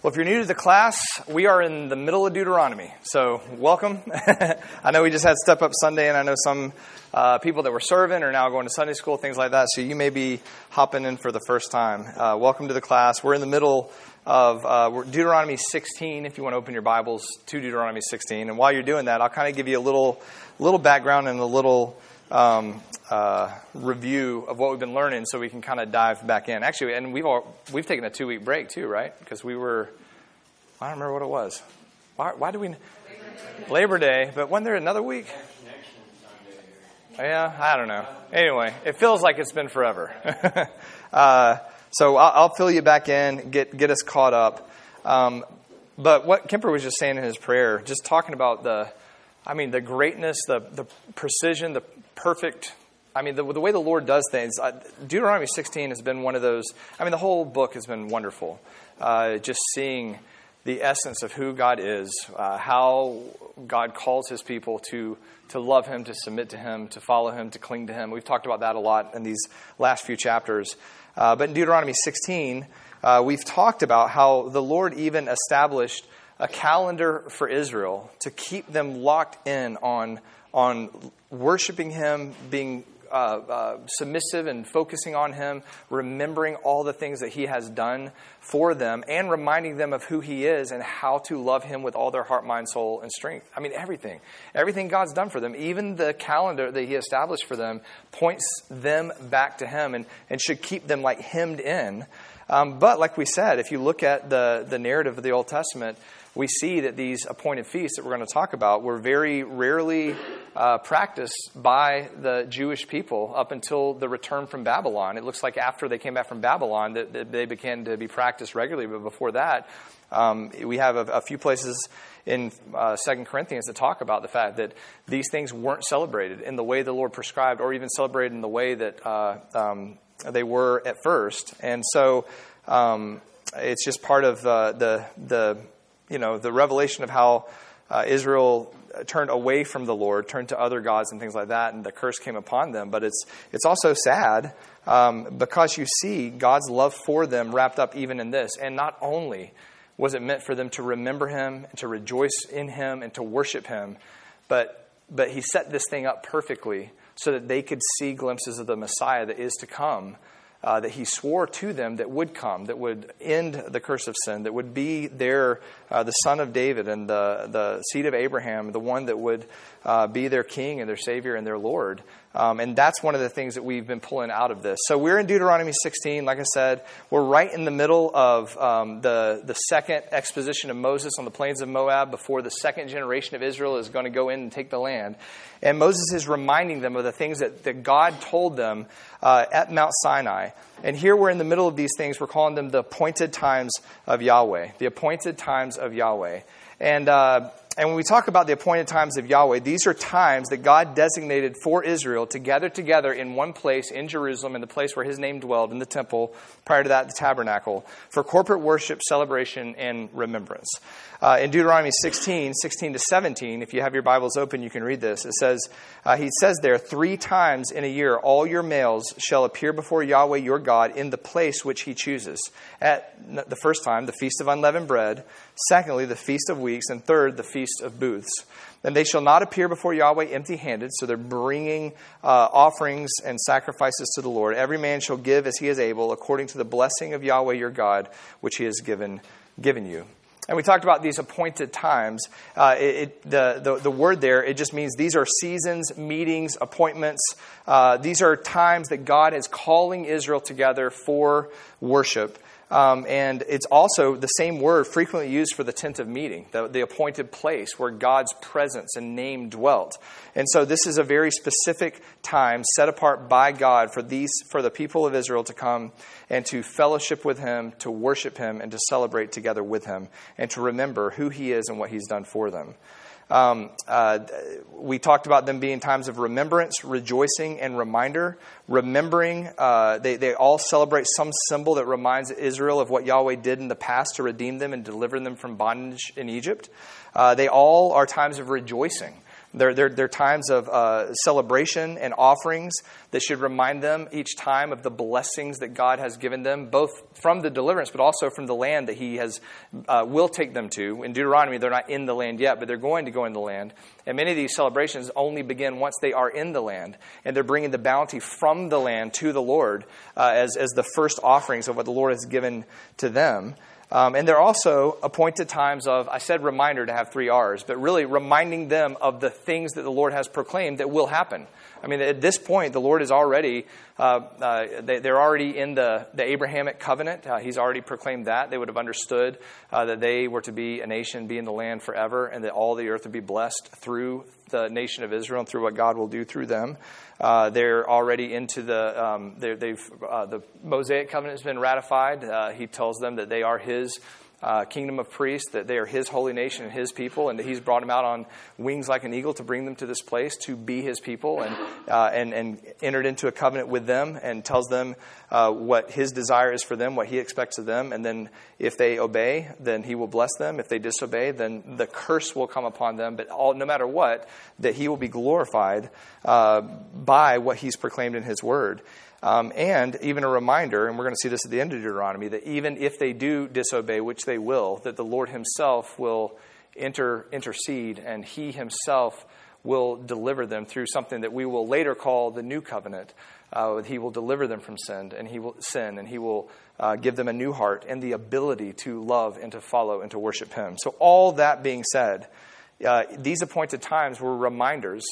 Well, if you're new to the class, we are in the middle of Deuteronomy, so welcome. I know we just had Step Up Sunday, and I know some people that were serving are now going to Sunday school, things like that, so you may be hopping in for the first time. Welcome to the class. We're in the middle of Deuteronomy 16, if you want to open your Bibles to Deuteronomy 16. And while you're doing that, I'll kind of give you a little background and a little review of what we've been learning, so we can kind of dive back in. Actually, and we've taken a 2-week break too, right? Because I don't remember what it was. Why do we? Labor Day, but wasn't there another week? Yeah, I don't know. Anyway, it feels like it's been forever. So I'll fill you back in, get us caught up. But what Kemper was just saying in his prayer, just talking about the greatness, the precision, the perfect. The way the Lord does things. Deuteronomy 16 has been one of those. The whole book has been wonderful. Just seeing the essence of who God is, how God calls His people to love Him, to submit to Him, to follow Him, to cling to Him. We've talked about that a lot in these last few chapters. But in Deuteronomy 16, we've talked about how the Lord even established a calendar for Israel to keep them locked in on worshiping Him, being submissive and focusing on Him, remembering all the things that He has done for them, and reminding them of who He is and how to love Him with all their heart, mind, soul, and strength. Everything God's done for them, even the calendar that He established for them, points them back to Him and should keep them like hemmed in. But like we said, if you look at the narrative of the Old Testament, we see that these appointed feasts that we're going to talk about were very rarely practiced by the Jewish people up until the return from Babylon. It looks like after they came back from Babylon that they began to be practiced regularly. But before that, we have a few places in 2 Corinthians that talk about the fact that these things weren't celebrated in the way the Lord prescribed, or even celebrated in the way that they were at first. And so it's just part of the revelation of how Israel turned away from the Lord, turned to other gods and things like that, and the curse came upon them. But it's also sad because you see God's love for them wrapped up even in this. And not only was it meant for them to remember Him, and to rejoice in Him, and to worship Him, but He set this thing up perfectly so that they could see glimpses of the Messiah that is to come, that He swore to them that would come, that would end the curse of sin, that would be the son of David and the seed of Abraham, the one that would be their king and their Savior and their Lord. And that's one of the things that we've been pulling out of this. So we're in Deuteronomy 16. Like I said, we're right in the middle of the second exposition of Moses on the plains of Moab before the second generation of Israel is going to go in and take the land. And Moses is reminding them of the things that God told them at Mount Sinai. And here we're in the middle of these things. We're calling them the appointed times of Yahweh. The appointed times of Yahweh. And when we talk about the appointed times of Yahweh, these are times that God designated for Israel to gather together in one place in Jerusalem, in the place where His name dwelled, in the temple, prior to that, the tabernacle, for corporate worship, celebration, and remembrance. In Deuteronomy 16 to 17, if you have your Bibles open, you can read this. It says, He says there, 3 times in a year all your males shall appear before Yahweh your God in the place which He chooses. At the first time, the Feast of Unleavened Bread. Secondly, the Feast of Weeks. And third, the Feast of Booths. And they shall not appear before Yahweh empty-handed, so they're bringing offerings and sacrifices to the Lord. Every man shall give as he is able, according to the blessing of Yahweh your God, which He has given you. And we talked about these appointed times. The word there, it just means these are seasons, meetings, appointments. These are times that God is calling Israel together for worship. And it's also the same word frequently used for the tent of meeting, the appointed place where God's presence and name dwelt. And so this is a very specific time set apart by God for the people of Israel to come and to fellowship with Him, to worship Him, and to celebrate together with Him, and to remember who He is and what He's done for them. We talked about them being times of remembrance, rejoicing, and reminder. Remembering, they all celebrate some symbol that reminds Israel of what Yahweh did in the past to redeem them and deliver them from bondage in Egypt. They all are times of rejoicing. They're times of celebration and offerings that should remind them each time of the blessings that God has given them, both from the deliverance, but also from the land that He will take them to. In Deuteronomy, they're not in the land yet, but they're going to go in the land. And many of these celebrations only begin once they are in the land, and they're bringing the bounty from the land to the Lord as the first offerings of what the Lord has given to them. And they're also appointed times of, I said reminder to have 3 R's, but really reminding them of the things that the Lord has proclaimed that will happen. I mean, at this point, the Lord is already, they're already in the Abrahamic covenant. He's already proclaimed that. They would have understood that they were to be a nation, be in the land forever, and that all the earth would be blessed through the nation of Israel and through what God will do through them. They're already into the Mosaic covenant has been ratified. He tells them that they are His kingdom of priests, that they are His holy nation and His people, and that He's brought them out on wings like an eagle to bring them to this place to be His people, and entered into a covenant with them, and tells them what His desire is for them, what He expects of them, and then if they obey, then He will bless them. If they disobey, then the curse will come upon them. But no matter what, that He will be glorified by what He's proclaimed in His Word. And even a reminder, and we're going to see this at the end of Deuteronomy, that even if they do disobey, which they will, that the Lord Himself will intercede, and He Himself will deliver them through something that we will later call the new covenant. He will deliver them from sin, and He will give them a new heart and the ability to love and to follow and to worship Him. So all that being said, these appointed times were reminders,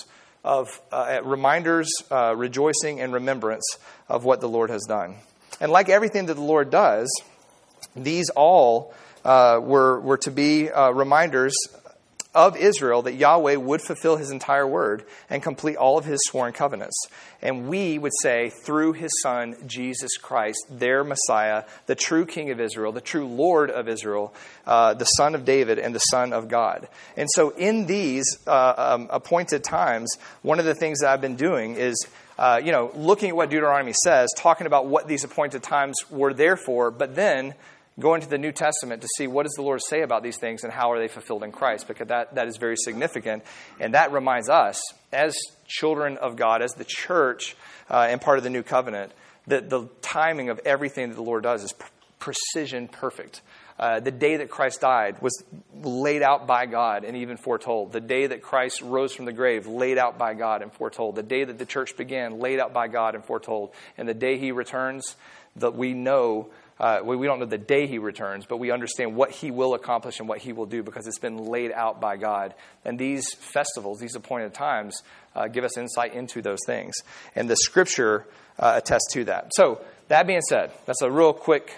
rejoicing and remembrance of what the Lord has done. And like everything that the Lord does, these all were to be reminders of Israel that Yahweh would fulfill His entire word and complete all of His sworn covenants. And we would say through His Son, Jesus Christ, their Messiah, the true King of Israel, the true Lord of Israel, the Son of David and the Son of God. And so in these appointed times, one of the things that I've been doing is looking at what Deuteronomy says, talking about what these appointed times were there for, but then going to the New Testament to see what does the Lord say about these things and how are they fulfilled in Christ, because that is very significant. And that reminds us, as children of God, as the church and part of the new covenant, that the timing of everything that the Lord does is precision perfect. The day that Christ died was laid out by God and even foretold. The day that Christ rose from the grave, laid out by God and foretold. The day that the church began, laid out by God and foretold. And the day He returns, that we know, we don't know the day He returns, but we understand what He will accomplish and what He will do because it's been laid out by God. And these festivals, these appointed times, give us insight into those things. And the Scripture attests to that. So, that being said, that's a real quick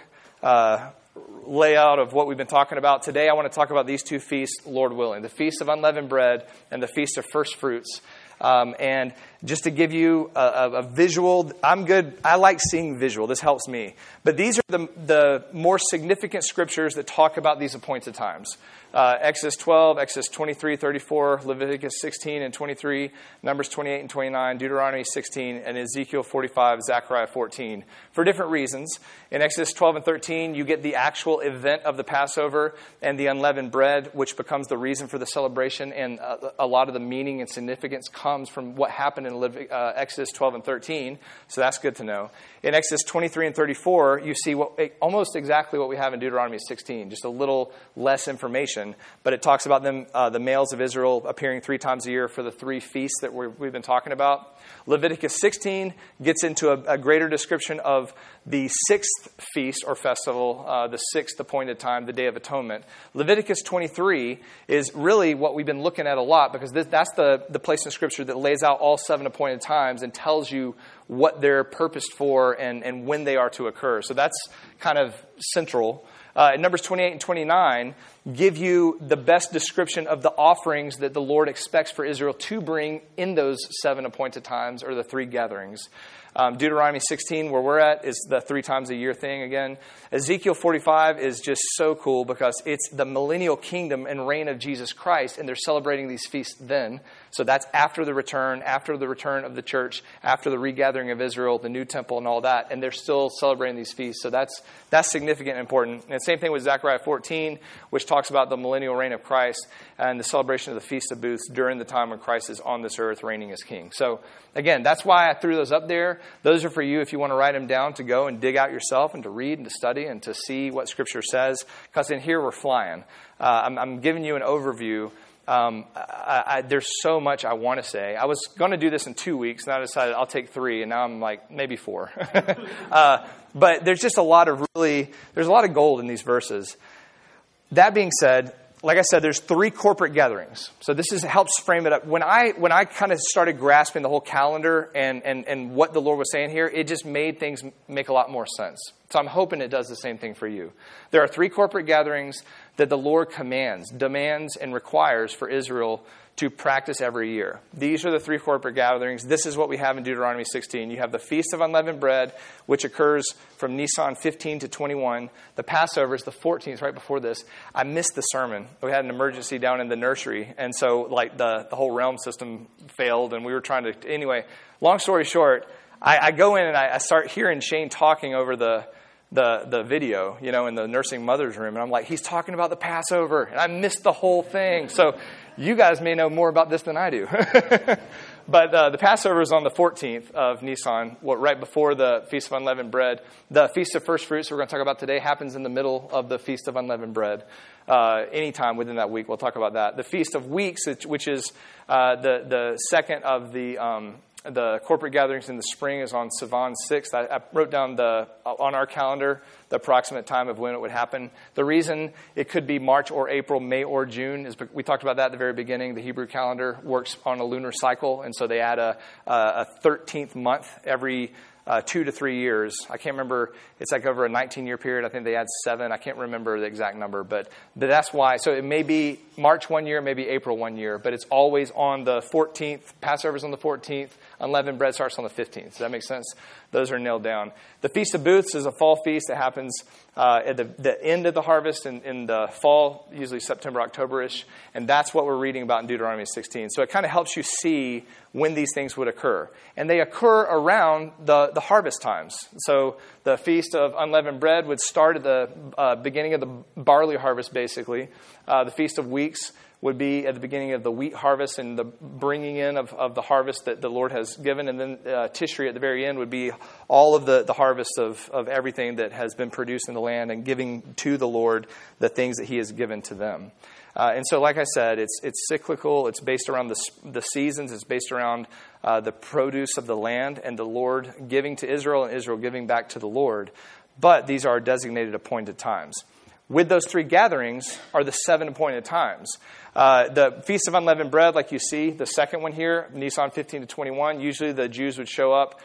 layout of what we've been talking about. Today I want to talk about these 2 feasts, Lord willing. The Feast of Unleavened Bread and the Feast of First Fruits. And just to give you a visual, I'm good. I like seeing visual. This helps me. But these are the more significant scriptures that talk about these appointed times. Exodus 12, Exodus 23, 34, Leviticus 16 and 23, Numbers 28 and 29, Deuteronomy 16, and Ezekiel 45, Zechariah 14. For different reasons. In Exodus 12 and 13, you get the actual event of the Passover and the unleavened bread, which becomes the reason for the celebration. And a lot of the meaning and significance comes from what happened in Exodus 12 and 13. So that's good to know. In Exodus 23 and 34, you see almost exactly what we have in Deuteronomy 16, just a little less information. But it talks about them, the males of Israel appearing 3 times a year for the 3 feasts that we've been talking about. Leviticus 16 gets into a greater description of the 6th feast or festival, the 6th appointed time, the Day of Atonement. Leviticus 23 is really what we've been looking at a lot because that's the place in Scripture that lays out all 7 appointed times and tells you what they're purposed for and when they are to occur. So that's kind of central. Numbers 28 and 29 give you the best description of the offerings that the Lord expects for Israel to bring in those 7 appointed times or the 3 gatherings. Deuteronomy 16, where we're at, is the 3 times a year thing again. Ezekiel 45 is just so cool because it's the millennial kingdom and reign of Jesus Christ, and they're celebrating these feasts then. So that's after the return of the church, after the regathering gathering of Israel, the new temple and all that, and they're still celebrating these feasts. So that's significant and important. And same thing with Zechariah 14, which talks about the millennial reign of Christ and the celebration of the Feast of Booths during the time when Christ is on this earth reigning as king. So again, that's why I threw those up there. Those are for you if you want to write them down, to go and dig out yourself and to read and to study and to see what Scripture says. Because in here we're flying. I'm giving you an overview. There's so much I want to say. I was going to do this in 2 weeks, and I decided I'll take 3, and now I'm like, maybe 4. But there's just there's a lot of gold in these verses. That being said, like I said, there's 3 corporate gatherings. So this helps frame it up. When I kind of started grasping the whole calendar and what the Lord was saying here, it just made things make a lot more sense. So I'm hoping it does the same thing for you. There are 3 corporate gatherings that the Lord demands, and requires for Israel to practice every year. These are the 3 corporate gatherings. This is what we have in Deuteronomy 16. You have the Feast of Unleavened Bread, which occurs from Nisan 15 to 21. The Passover is the 14th, right before this. I missed the sermon. We had an emergency down in the nursery, and so like the whole realm system failed, and we were trying to... Anyway, long story short, I go in and I start hearing Shane talking over the video, in the nursing mother's room. And I'm like, he's talking about the Passover. And I missed the whole thing. So you guys may know more about this than I do. But the Passover is on the 14th of Nisan, right before the Feast of Unleavened Bread. The Feast of First Fruits we're going to talk about today happens in the middle of the Feast of Unleavened Bread. Anytime within that week, we'll talk about that. The Feast of Weeks, which is the second of the corporate gatherings in the spring, is on Sivan 6th. I wrote down on our calendar the approximate time of when it would happen. The reason it could be March or April, May or June is we talked about that at the very beginning. The Hebrew calendar works on a lunar cycle, and so they add a 13th month every 2 to 3 years. I can't remember. It's like over a 19-year period. I think they add 7. I can't remember the exact number, but that's why. So it may be March one year, maybe April one year, but it's always on the 14th. Passover's on the 14th. Unleavened bread starts on the 15th. Does that make sense? Those are nailed down. The Feast of Booths is a fall feast that happens at the end of the harvest in the fall, usually September, October-ish. And that's what we're reading about in Deuteronomy 16. So it kind of helps you see when these things would occur. And they occur around the harvest times. So the Feast of Unleavened Bread would start at the beginning of the barley harvest, basically. The Feast of Weeks would be at the beginning of the wheat harvest and the bringing in of the harvest that the Lord has given. And then Tishri at the very end would be all of the harvest of everything that has been produced in the land and giving to the Lord the things that he has given to them. And so, like I said, it's cyclical. It's based around the seasons. It's based around the produce of the land and the Lord giving to Israel and Israel giving back to the Lord. But these are designated appointed times. With those 3 gatherings are the 7 appointed times. The Feast of Unleavened Bread, like you see, the second one here, Nisan 15 to 21. Usually the Jews would show up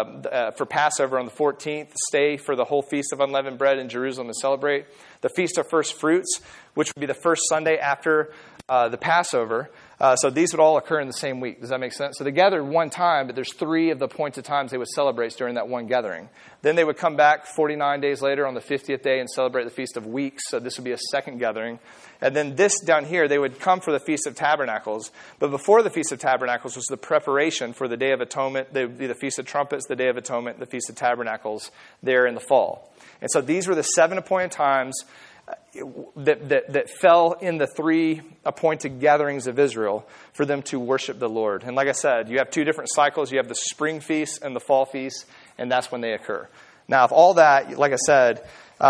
for Passover on the 14th, stay for the whole Feast of Unleavened Bread in Jerusalem and celebrate. The Feast of First Fruits, which would be the first Sunday after the Passover. So these would all occur in the same week. Does that make sense? So they gathered one time, but there's 3 of the appointed times they would celebrate during that one gathering. Then they would come back 49 days later on the 50th day and celebrate the Feast of Weeks. So this would be a second gathering. And then this down here, they would come for the Feast of Tabernacles. But before the Feast of Tabernacles was the preparation for the Day of Atonement. They would be the Feast of Trumpets, the Day of Atonement, the Feast of Tabernacles there in the fall. And so these were the 7 appointed times that fell in the 3 appointed gatherings of Israel for them to worship the Lord. And like I said, you have 2 different cycles. You have the spring feast and the fall feast, and that's when they occur. Now, if all that, like I said,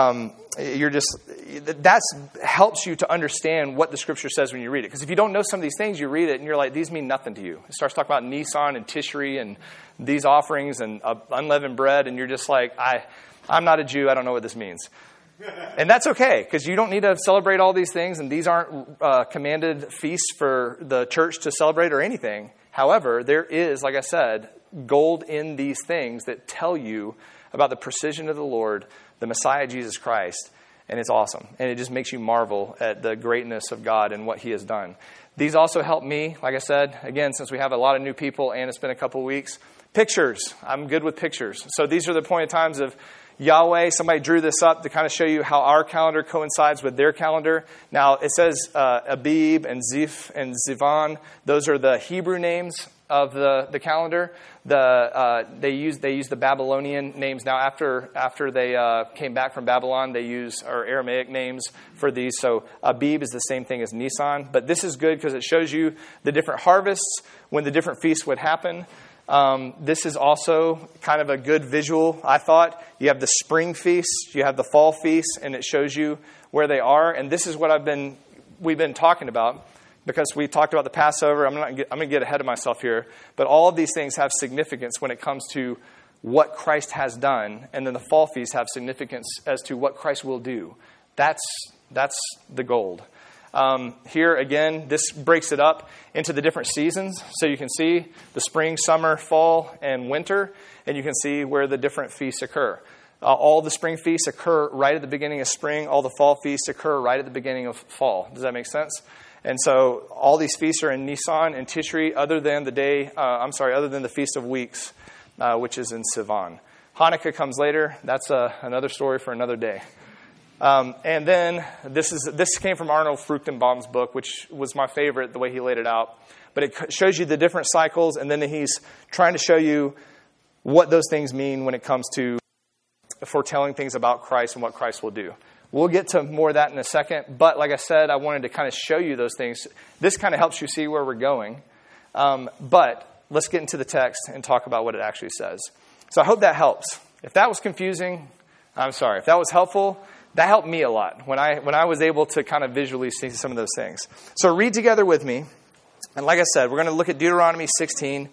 that helps you to understand what the Scripture says when you read it. Because if you don't know some of these things, you read it and you're like, these mean nothing to you. It starts talking about Nisan and Tishri and these offerings and unleavened bread, and you're just like, I'm not a Jew. I don't know what this means. And that's okay, because you don't need to celebrate all these things, and these aren't commanded feasts for the church to celebrate or anything. However, there is, like I said, gold in these things that tell you about the precision of the Lord, the Messiah, Jesus Christ, and it's awesome. And it just makes you marvel at the greatness of God and what he has done. These also help me, like I said, again, since we have a lot of new people and it's been a couple of weeks. Pictures. I'm good with pictures. So these are the appointed times of Yahweh. Somebody drew this up to kind of show you how our calendar coincides with their calendar. Now, it says Abib and Ziph and Zivan. Those are the Hebrew names of the calendar. They use the Babylonian names now. After they came back from Babylon, they use our Aramaic names for these. So Abib is the same thing as Nisan. But this is good because it shows you the different harvests when the different feasts would happen. This is also kind of a good visual, I thought. You have the spring feast, you have the fall feast, and it shows you where they are. And this is what we've been talking about, because we talked about the Passover. I'm going to get ahead of myself here, but all of these things have significance when it comes to what Christ has done, and then the fall feast have significance as to what Christ will do. That's the gold. Here again, this breaks it up into the different seasons. So you can see the spring, summer, fall, and winter, and you can see where the different feasts occur. All the spring feasts occur right at the beginning of spring. All the fall feasts occur right at the beginning of fall. Does that make sense? And so all these feasts are in Nisan and Tishri, other than the Feast of Weeks, which is in Sivan. Hanukkah comes later. That's another story for another day. And then this came from Arnold Fruchtenbaum's book, which was my favorite, the way he laid it out. But it shows you the different cycles, and then he's trying to show you what those things mean when it comes to foretelling things about Christ and what Christ will do. We'll get to more of that in a second. But like I said, I wanted to kind of show you those things. This kind of helps you see where we're going. But let's get into the text and talk about what it actually says. So I hope that helps. If that was confusing, I'm sorry. If that was helpful, that helped me a lot when I was able to kind of visually see some of those things. So read together with me. And like I said, we're going to look at Deuteronomy 16,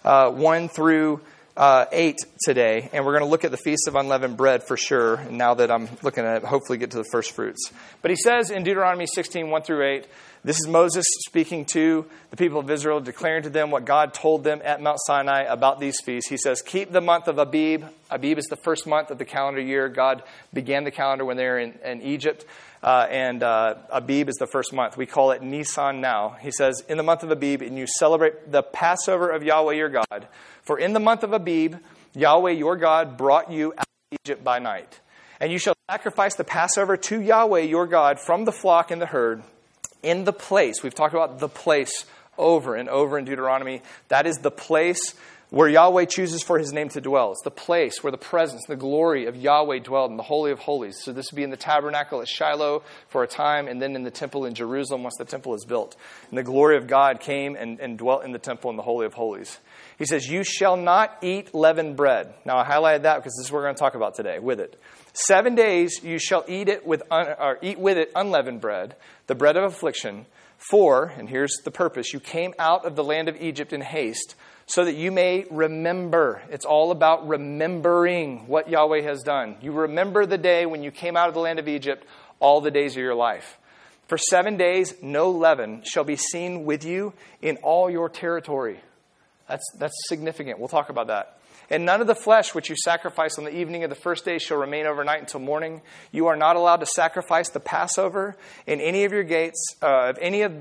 1 through 8 today. And we're going to look at the Feast of Unleavened Bread for sure. And now that I'm looking at hopefully get to the first fruits. But he says in Deuteronomy 16, 1 through 8, this is Moses speaking to the people of Israel, declaring to them what God told them at Mount Sinai about these feasts. He says, keep the month of Abib. Abib is the first month of the calendar year. God began the calendar when they were in Egypt. And Abib is the first month. We call it Nisan now. He says, in the month of Abib, and you celebrate the Passover of Yahweh your God. For in the month of Abib, Yahweh your God brought you out of Egypt by night. And you shall sacrifice the Passover to Yahweh your God from the flock and the herd in the place. We've talked about the place over and over in Deuteronomy. That is the place where Yahweh chooses for his name to dwell. It's the place where the presence, the glory of Yahweh dwelled in the Holy of Holies. So this would be in the tabernacle at Shiloh for a time, and then in the temple in Jerusalem once the temple is built. And the glory of God came and dwelt in the temple in the Holy of Holies. He says, you shall not eat leavened bread. Now I highlighted that because this is what we're going to talk about today with it. 7 days you shall eat with it unleavened bread, the bread of affliction. For, and here's the purpose, you came out of the land of Egypt in haste, so that you may remember. It's all about remembering what Yahweh has done. You remember the day when you came out of the land of Egypt all the days of your life. For 7 days, no leaven shall be seen with you in all your territory. That's significant. We'll talk about that. And none of the flesh which you sacrifice on the evening of the first day shall remain overnight until morning. You are not allowed to sacrifice the Passover in any of your gates, of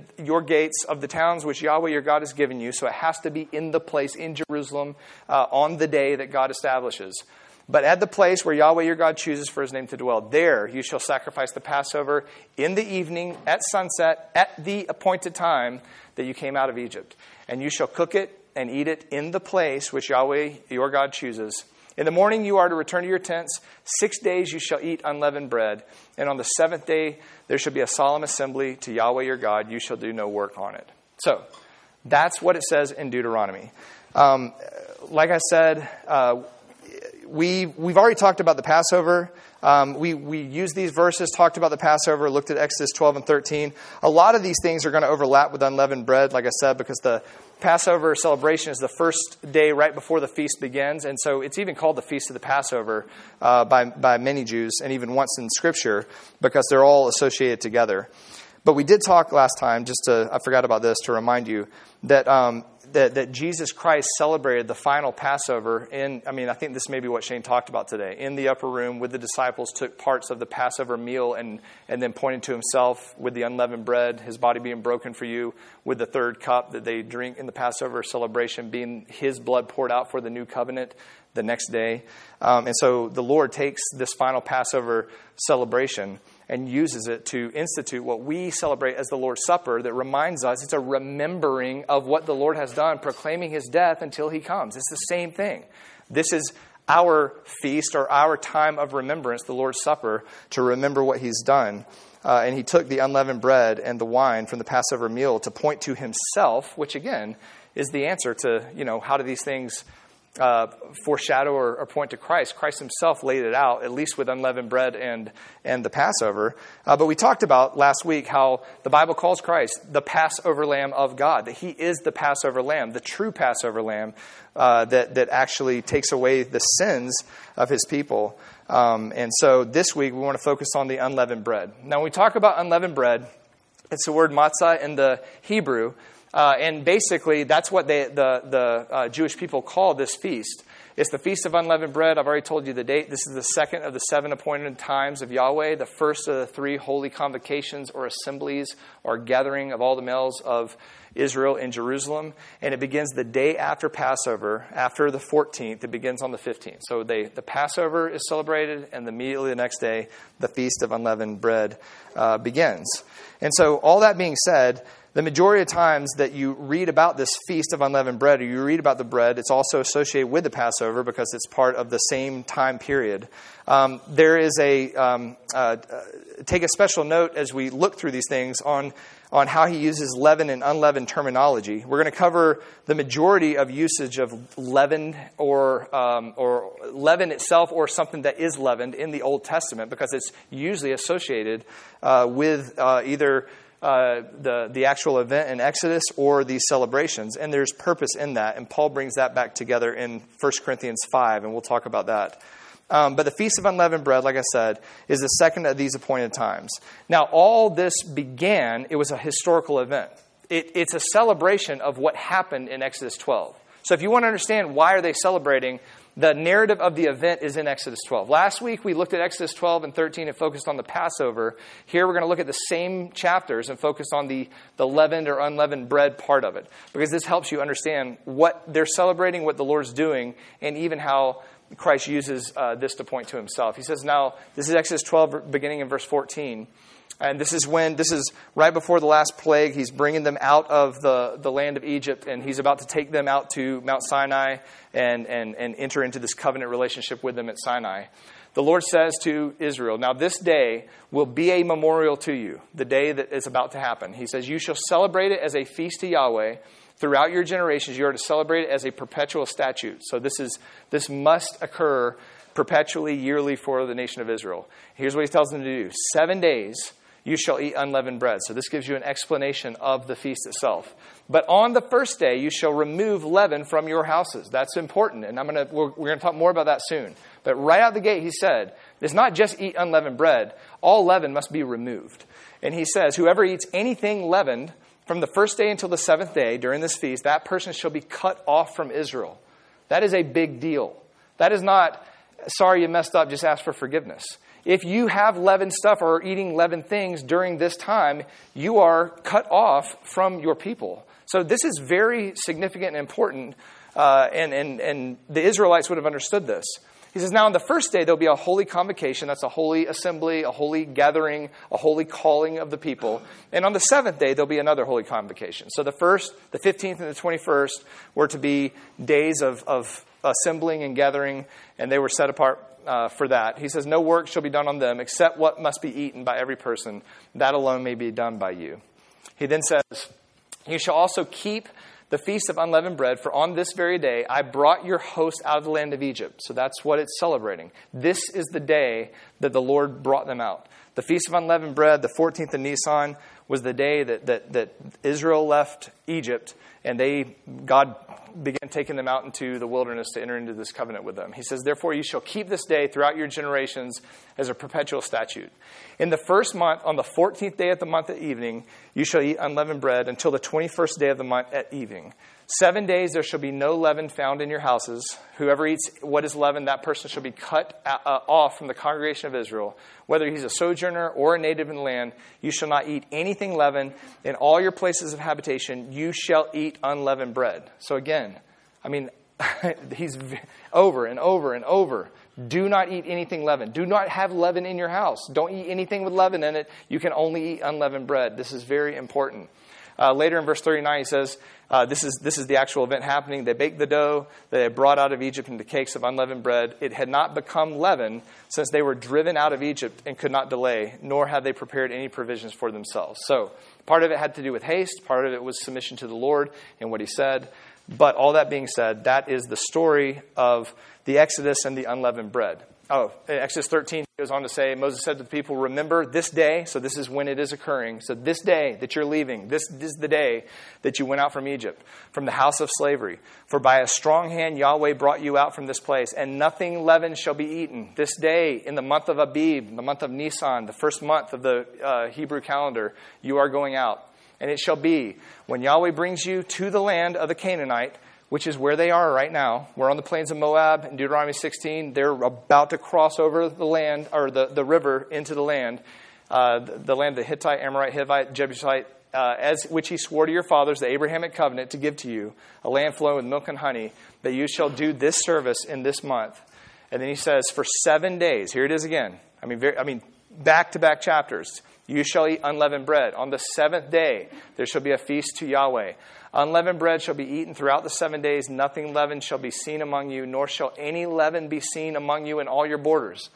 the towns which Yahweh your God has given you. So it has to be in the place in Jerusalem on the day that God establishes. But at the place where Yahweh your God chooses for his name to dwell, there you shall sacrifice the Passover in the evening at sunset at the appointed time that you came out of Egypt. And you shall cook it and eat it in the place which Yahweh your God chooses. In the morning you are to return to your tents. 6 days you shall eat unleavened bread. And on the 7th day there shall be a solemn assembly to Yahweh your God. You shall do no work on it. So that's what it says in Deuteronomy. Like I said, we've already talked about the Passover. We used these verses, talked about the Passover, looked at Exodus 12 and 13. A lot of these things are going to overlap with unleavened bread, like I said, because the Passover celebration is the first day right before the feast begins. And so it's even called the Feast of the Passover by many Jews, and even once in Scripture, because they're all associated together. But we did talk last time, I forgot about this to remind you, that Jesus Christ celebrated the final Passover I think this may be what Shane talked about today, in the upper room with the disciples, took parts of the Passover meal and then pointed to himself with the unleavened bread, his body being broken for you, with the third cup that they drink in the Passover celebration being his blood poured out for the new covenant the next day. And so the Lord takes this final Passover celebration and uses it to institute what we celebrate as the Lord's Supper that reminds us it's a remembering of what the Lord has done, proclaiming his death until he comes. It's the same thing. This is our feast or our time of remembrance, the Lord's Supper, to remember what he's done. And he took the unleavened bread and the wine from the Passover meal to point to himself, which again is the answer to, how do these things foreshadow or point to Christ. Christ himself laid it out, at least with unleavened bread and the Passover. But we talked about last week how the Bible calls Christ the Passover Lamb of God, that he is the Passover Lamb, the true Passover Lamb that actually takes away the sins of his people. And so this week we want to focus on the unleavened bread. Now when we talk about unleavened bread, it's the word matzah in the Hebrew. And basically, that's what the Jewish people call this feast. It's the Feast of Unleavened Bread. I've already told you the date. This is the second of the 7 appointed times of Yahweh, the first of the 3 holy convocations or assemblies or gathering of all the males of Israel in Jerusalem. And it begins the day after Passover, after the 14th. It begins on the 15th. So the Passover is celebrated, and immediately the next day, the Feast of Unleavened Bread begins. And so all that being said, the majority of times that you read about this Feast of Unleavened Bread, or you read about the bread, it's also associated with the Passover because it's part of the same time period. There is take a special note as we look through these things on how he uses leaven and unleavened terminology. We're going to cover the majority of usage of leavened or leaven itself or something that is leavened in the Old Testament because it's usually associated with either the actual event in Exodus or these celebrations. And there's purpose in that. And Paul brings that back together in 1 Corinthians 5, and we'll talk about that. But the Feast of Unleavened Bread, like I said, is the second of these appointed times. Now, all this began, it was a historical event. It's a celebration of what happened in Exodus 12. So if you want to understand why are they celebrating, the narrative of the event is in Exodus 12. Last week, we looked at Exodus 12 and 13 and focused on the Passover. Here, we're going to look at the same chapters and focus on the leavened or unleavened bread part of it. Because this helps you understand what they're celebrating, what the Lord's doing, and even how Christ uses this to point to himself. He says, now, this is Exodus 12, beginning in verse 14. And this is right before the last plague. He's bringing them out of the land of Egypt, and he's about to take them out to Mount Sinai and enter into this covenant relationship with them at Sinai. The Lord says to Israel, now this day will be a memorial to you, the day that is about to happen. He says, you shall celebrate it as a feast to Yahweh. Throughout your generations, you are to celebrate it as a perpetual statute. So this must occur perpetually, yearly for the nation of Israel. Here's what he tells them to do. 7 days you shall eat unleavened bread. So this gives you an explanation of the feast itself. But on the first day, you shall remove leaven from your houses. That's important. And we're going to talk more about that soon. But right out the gate, he said, it's not just eat unleavened bread. All leaven must be removed. And he says, whoever eats anything leavened from the first day until the 7th day during this feast, that person shall be cut off from Israel. That is a big deal. That is not, sorry you messed up, just ask for forgiveness. If you have leavened stuff or are eating leavened things during this time, you are cut off from your people. So this is very significant and important, and the Israelites would have understood this. He says, now on the first day, there'll be a holy convocation. That's a holy assembly, a holy gathering, a holy calling of the people. And on the 7th day, there'll be another holy convocation. So the 1st, the 15th, and the 21st were to be days of assembling and gathering, and they were set apart for that. He says, no work shall be done on them except what must be eaten by every person. That alone may be done by you. He then says, you shall also keep the Feast of Unleavened Bread, for on this very day I brought your host out of the land of Egypt. So that's what it's celebrating. This is the day that the Lord brought them out. The Feast of Unleavened Bread, the 14th of Nisan, was the day that Israel left Egypt, and God began taking them out into the wilderness to enter into this covenant with them. He says, therefore you shall keep this day throughout your generations as a perpetual statute. In the first month, on the 14th day of the month at evening, you shall eat unleavened bread until the 21st day of the month at evening. 7 days there shall be no leaven found in your houses. Whoever eats what is leavened, that person shall be cut off from the congregation of Israel. Whether he's a sojourner or a native in the land, you shall not eat anything leavened. In all your places of habitation, you shall eat unleavened bread. So again, he's over and over and over Do not eat anything leavened. Do not have leaven in your house. Don't eat anything with leaven in it. You can only eat unleavened bread. This is very important. Later in verse 39, he says, this is the actual event happening. They baked the dough that they had brought out of Egypt into cakes of unleavened bread. It had not become leaven since they were driven out of Egypt and could not delay, nor had they prepared any provisions for themselves. So part of it had to do with haste. Part of it was submission to the Lord and what he said. But all that being said, that is the story of the Exodus and the unleavened bread. Oh, in Exodus 13 goes on to say, Moses said to the people, remember this day, so this is when it is occurring. So this day that you're leaving, this is the day that you went out from Egypt, from the house of slavery. For by a strong hand Yahweh brought you out from this place, and nothing leavened shall be eaten. This day, in the month of Abib, the month of Nisan, the first month of the Hebrew calendar, you are going out. And it shall be, when Yahweh brings you to the land of the Canaanite, which is where they are right now. We're on the plains of Moab in Deuteronomy 16. They're about to cross over the land, or the river into the land of the Hittite, Amorite, Hivite, Jebusite, as which he swore to your fathers, the Abrahamic covenant, to give to you, a land flowing with milk and honey, that you shall do this service in this month. And then he says, for 7 days, here it is again. I mean, back-to-back chapters. You shall eat unleavened bread. On the seventh day, there shall be a feast to Yahweh. Unleavened bread shall be eaten throughout the 7 days. Nothing leavened shall be seen among you, nor shall any leaven be seen among you in all your borders.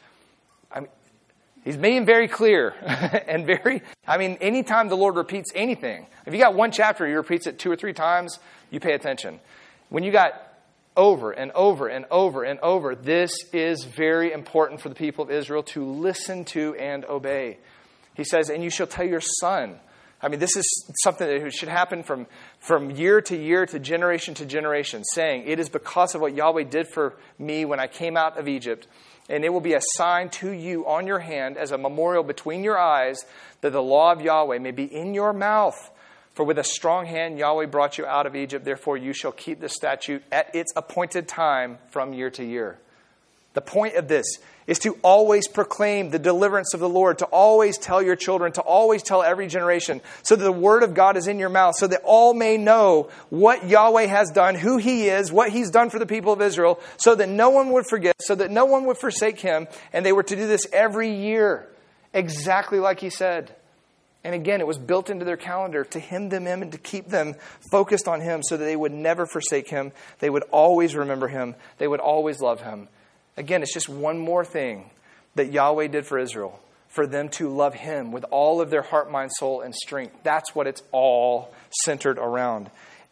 He's being very clear and anytime the Lord repeats anything, if you got one chapter, he repeats it 2 or 3 times, you pay attention. When you got over and over and over and over, this is very important for the people of Israel to listen to and obey. He says, and you shall tell your son. This is something that should happen from year to year to generation, saying, it is because of what Yahweh did for me when I came out of Egypt, and it will be a sign to you on your hand as a memorial between your eyes, that the law of Yahweh may be in your mouth. For with a strong hand Yahweh brought you out of Egypt, therefore you shall keep the statute at its appointed time from year to year. The point of this is to always proclaim the deliverance of the Lord, to always tell your children, to always tell every generation, so that the word of God is in your mouth, so that all may know what Yahweh has done, who he is, what he's done for the people of Israel, so that no one would forget, so that no one would forsake him. And they were to do this every year, exactly like he said. And again, it was built into their calendar to hymn them in and to keep them focused on him, so that they would never forsake him. They would always remember him. They would always love him. Again, it's just one more thing that Yahweh did for Israel, for them to love him with all of their heart, mind, soul, and strength. That's what it's all centered around.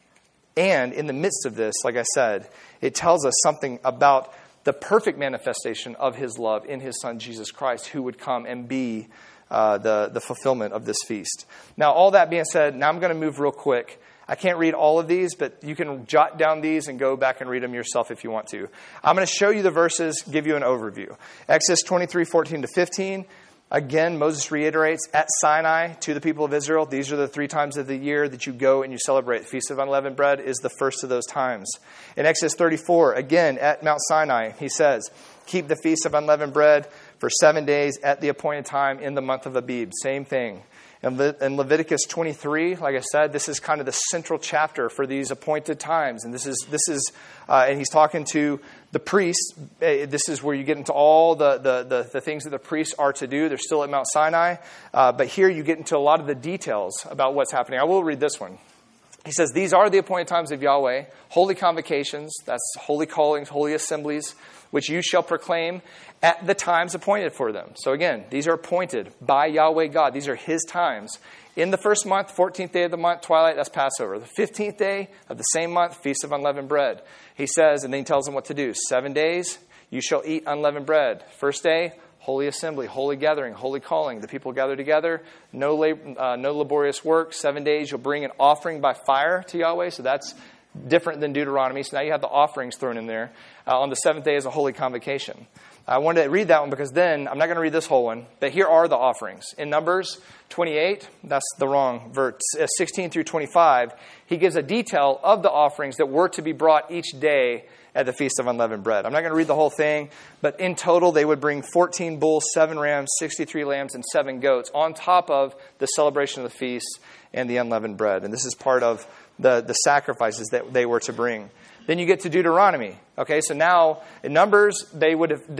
And in the midst of this, like I said, it tells us something about the perfect manifestation of his love in his son, Jesus Christ, who would come and be the fulfillment of this feast. Now, all that being said, now I'm going to move real quick. I can't read all of these, but you can jot down these and go back and read them yourself if you want to. I'm going to show you the verses, give you an overview. Exodus 23:14-15. Again, Moses reiterates at Sinai to the people of Israel, these are the 3 times of the year that you go and you celebrate. The Feast of Unleavened Bread is the first of those times. In Exodus 34, again, at Mount Sinai, he says, keep the Feast of Unleavened Bread for 7 days at the appointed time in the month of Abib. Same thing. In Leviticus 23, like I said, this is kind of the central chapter for these appointed times. And this is, and he's talking to the priests. This is where you get into all the things that the priests are to do. They're still at Mount Sinai. But here you get into a lot of the details about what's happening. I will read this one. He says, these are the appointed times of Yahweh, holy convocations, that's holy callings, holy assemblies, which you shall proclaim at the times appointed for them. So again, these are appointed by Yahweh God. These are his times. In the first month, 14th day of the month, twilight, that's Passover. The 15th day of the same month, Feast of Unleavened Bread. He says, and then he tells them what to do. 7 days, you shall eat unleavened bread. First day, holy assembly, holy gathering, holy calling. The people gather together. No laborious work. 7 days, you'll bring an offering by fire to Yahweh. So that's different than Deuteronomy. So now you have the offerings thrown in there. On the 7th day is a holy convocation. I wanted to read that one because then, I'm not going to read this whole one, but here are the offerings. In Numbers 28, that's the wrong verse, 16 through 25, he gives a detail of the offerings that were to be brought each day at the Feast of Unleavened Bread. I'm not going to read the whole thing, but in total they would bring 14 bulls, 7 rams, 63 lambs, and 7 goats on top of the celebration of the feast and the unleavened bread. And this is part of the sacrifices that they were to bring. Then you get to Deuteronomy. Okay, so now in Numbers, they've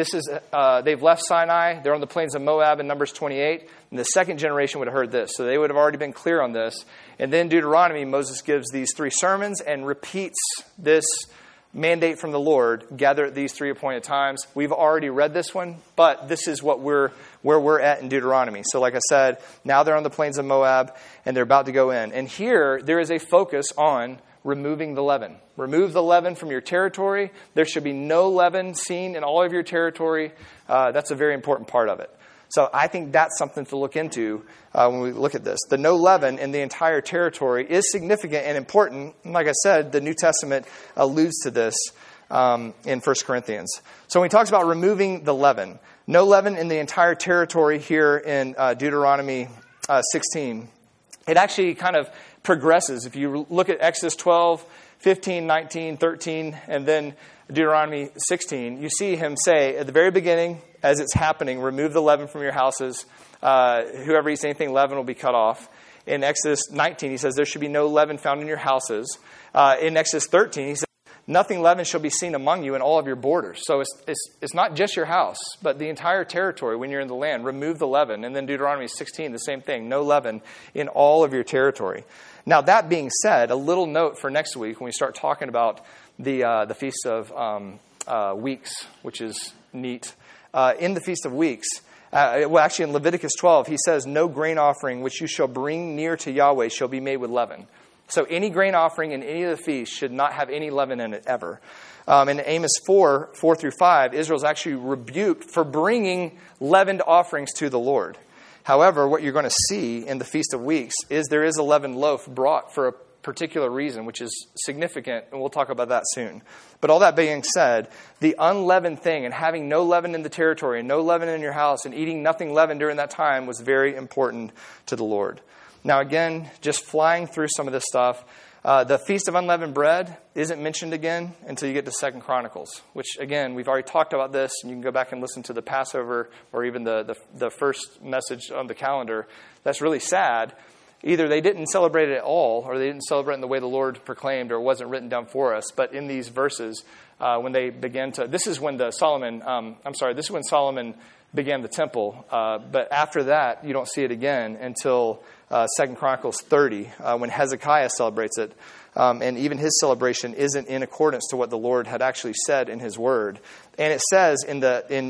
left Sinai. They're on the plains of Moab in Numbers 28. And the second generation would have heard this. So they would have already been clear on this. And then Deuteronomy, Moses gives these 3 sermons and repeats this mandate from the Lord, gather at these 3 appointed times. We've already read this one, but this is where we're at in Deuteronomy. So like I said, now they're on the plains of Moab, and they're about to go in. And here, there is a focus on removing the leaven. Remove the leaven from your territory. There should be no leaven seen in all of your territory. That's a very important part of it. So I think that's something to look into when we look at this. The no leaven in the entire territory is significant and important. And like I said, the New Testament alludes to this in 1 Corinthians. So when he talks about removing the leaven, no leaven in the entire territory here in Deuteronomy 16, it actually kind of progresses. If you look at Exodus 12, 15, 19, 13, and then Deuteronomy 16, you see him say at the very beginning, as it's happening, remove the leaven from your houses. Whoever eats anything leaven will be cut off. In Exodus 19, he says there should be no leaven found in your houses. In Exodus 13, he says nothing leaven shall be seen among you in all of your borders. So it's not just your house, but the entire territory when you're in the land. Remove the leaven. And then Deuteronomy 16, the same thing. No leaven in all of your territory. Now, that being said, a little note for next week when we start talking about the Feast of Weeks, which is neat. In the Feast of Weeks, actually in Leviticus 12, he says, no grain offering which you shall bring near to Yahweh shall be made with leaven. So any grain offering in any of the feasts should not have any leaven in it ever. In Amos 4 through 5, Israel is actually rebuked for bringing leavened offerings to the Lord. However, what you're going to see in the Feast of Weeks is there is a leavened loaf brought for a particular reason, which is significant, and we'll talk about that soon. But all that being said, the unleavened thing and having no leaven in the territory and no leaven in your house and eating nothing leavened during that time was very important to the Lord. Now again, just flying through some of this stuff, the Feast of Unleavened Bread isn't mentioned again until you get to 2 Chronicles, which again, we've already talked about this, and you can go back and listen to the Passover or even the first message on the calendar. That's really sad. Either they didn't celebrate it at all, or they didn't celebrate it in the way the Lord proclaimed, or it wasn't written down for us. But in these verses, when they began to, this is when Solomon began the temple. But after that, you don't see it again until 2 Chronicles 30, when Hezekiah celebrates it. And even his celebration isn't in accordance to what the Lord had actually said in his word. And it says in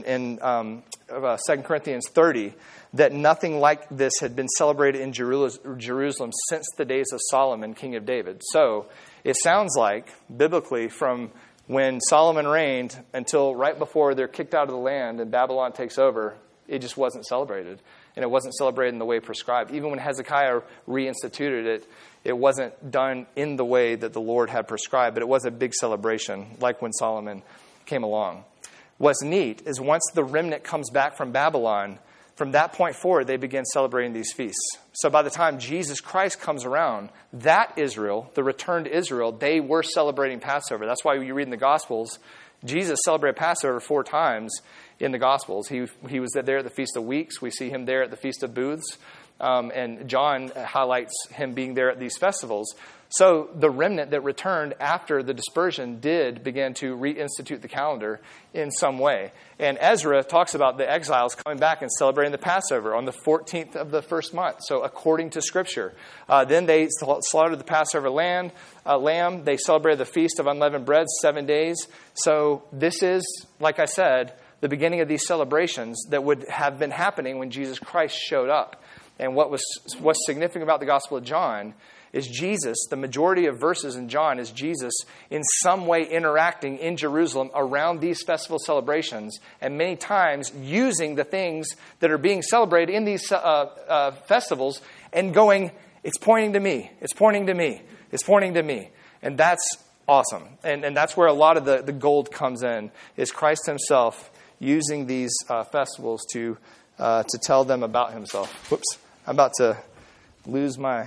2 Corinthians 30 that nothing like this had been celebrated in Jerusalem since the days of Solomon, king of David. So it sounds like, biblically, from when Solomon reigned until right before they're kicked out of the land and Babylon takes over, it just wasn't celebrated. And it wasn't celebrated in the way prescribed. Even when Hezekiah reinstituted it, it wasn't done in the way that the Lord had prescribed, but it was a big celebration, like when Solomon came along. What's neat is once the remnant comes back from Babylon, from that point forward, they begin celebrating these feasts. So by the time Jesus Christ comes around, that Israel, the returned Israel, they were celebrating Passover. That's why you read in the Gospels, Jesus celebrated Passover 4 times in the Gospels. He was there at the Feast of Weeks. We see him there at the Feast of Booths. And John highlights him being there at these festivals. So the remnant that returned after the dispersion did begin to reinstitute the calendar in some way. And Ezra talks about the exiles coming back and celebrating the Passover on the 14th of the first month. So according to Scripture. Then they slaughtered the Passover lamb. They celebrated the Feast of Unleavened Bread 7 days. So this is, like I said, the beginning of these celebrations that would have been happening when Jesus Christ showed up. And what's significant about the Gospel of John is Jesus, the majority of verses in John is Jesus in some way interacting in Jerusalem around these festival celebrations, and many times using the things that are being celebrated in these festivals and going, it's pointing to me, it's pointing to me, it's pointing to me. And that's awesome. And that's where a lot of the gold comes in, is Christ himself using these festivals to tell them about himself. Whoops, I'm about to lose my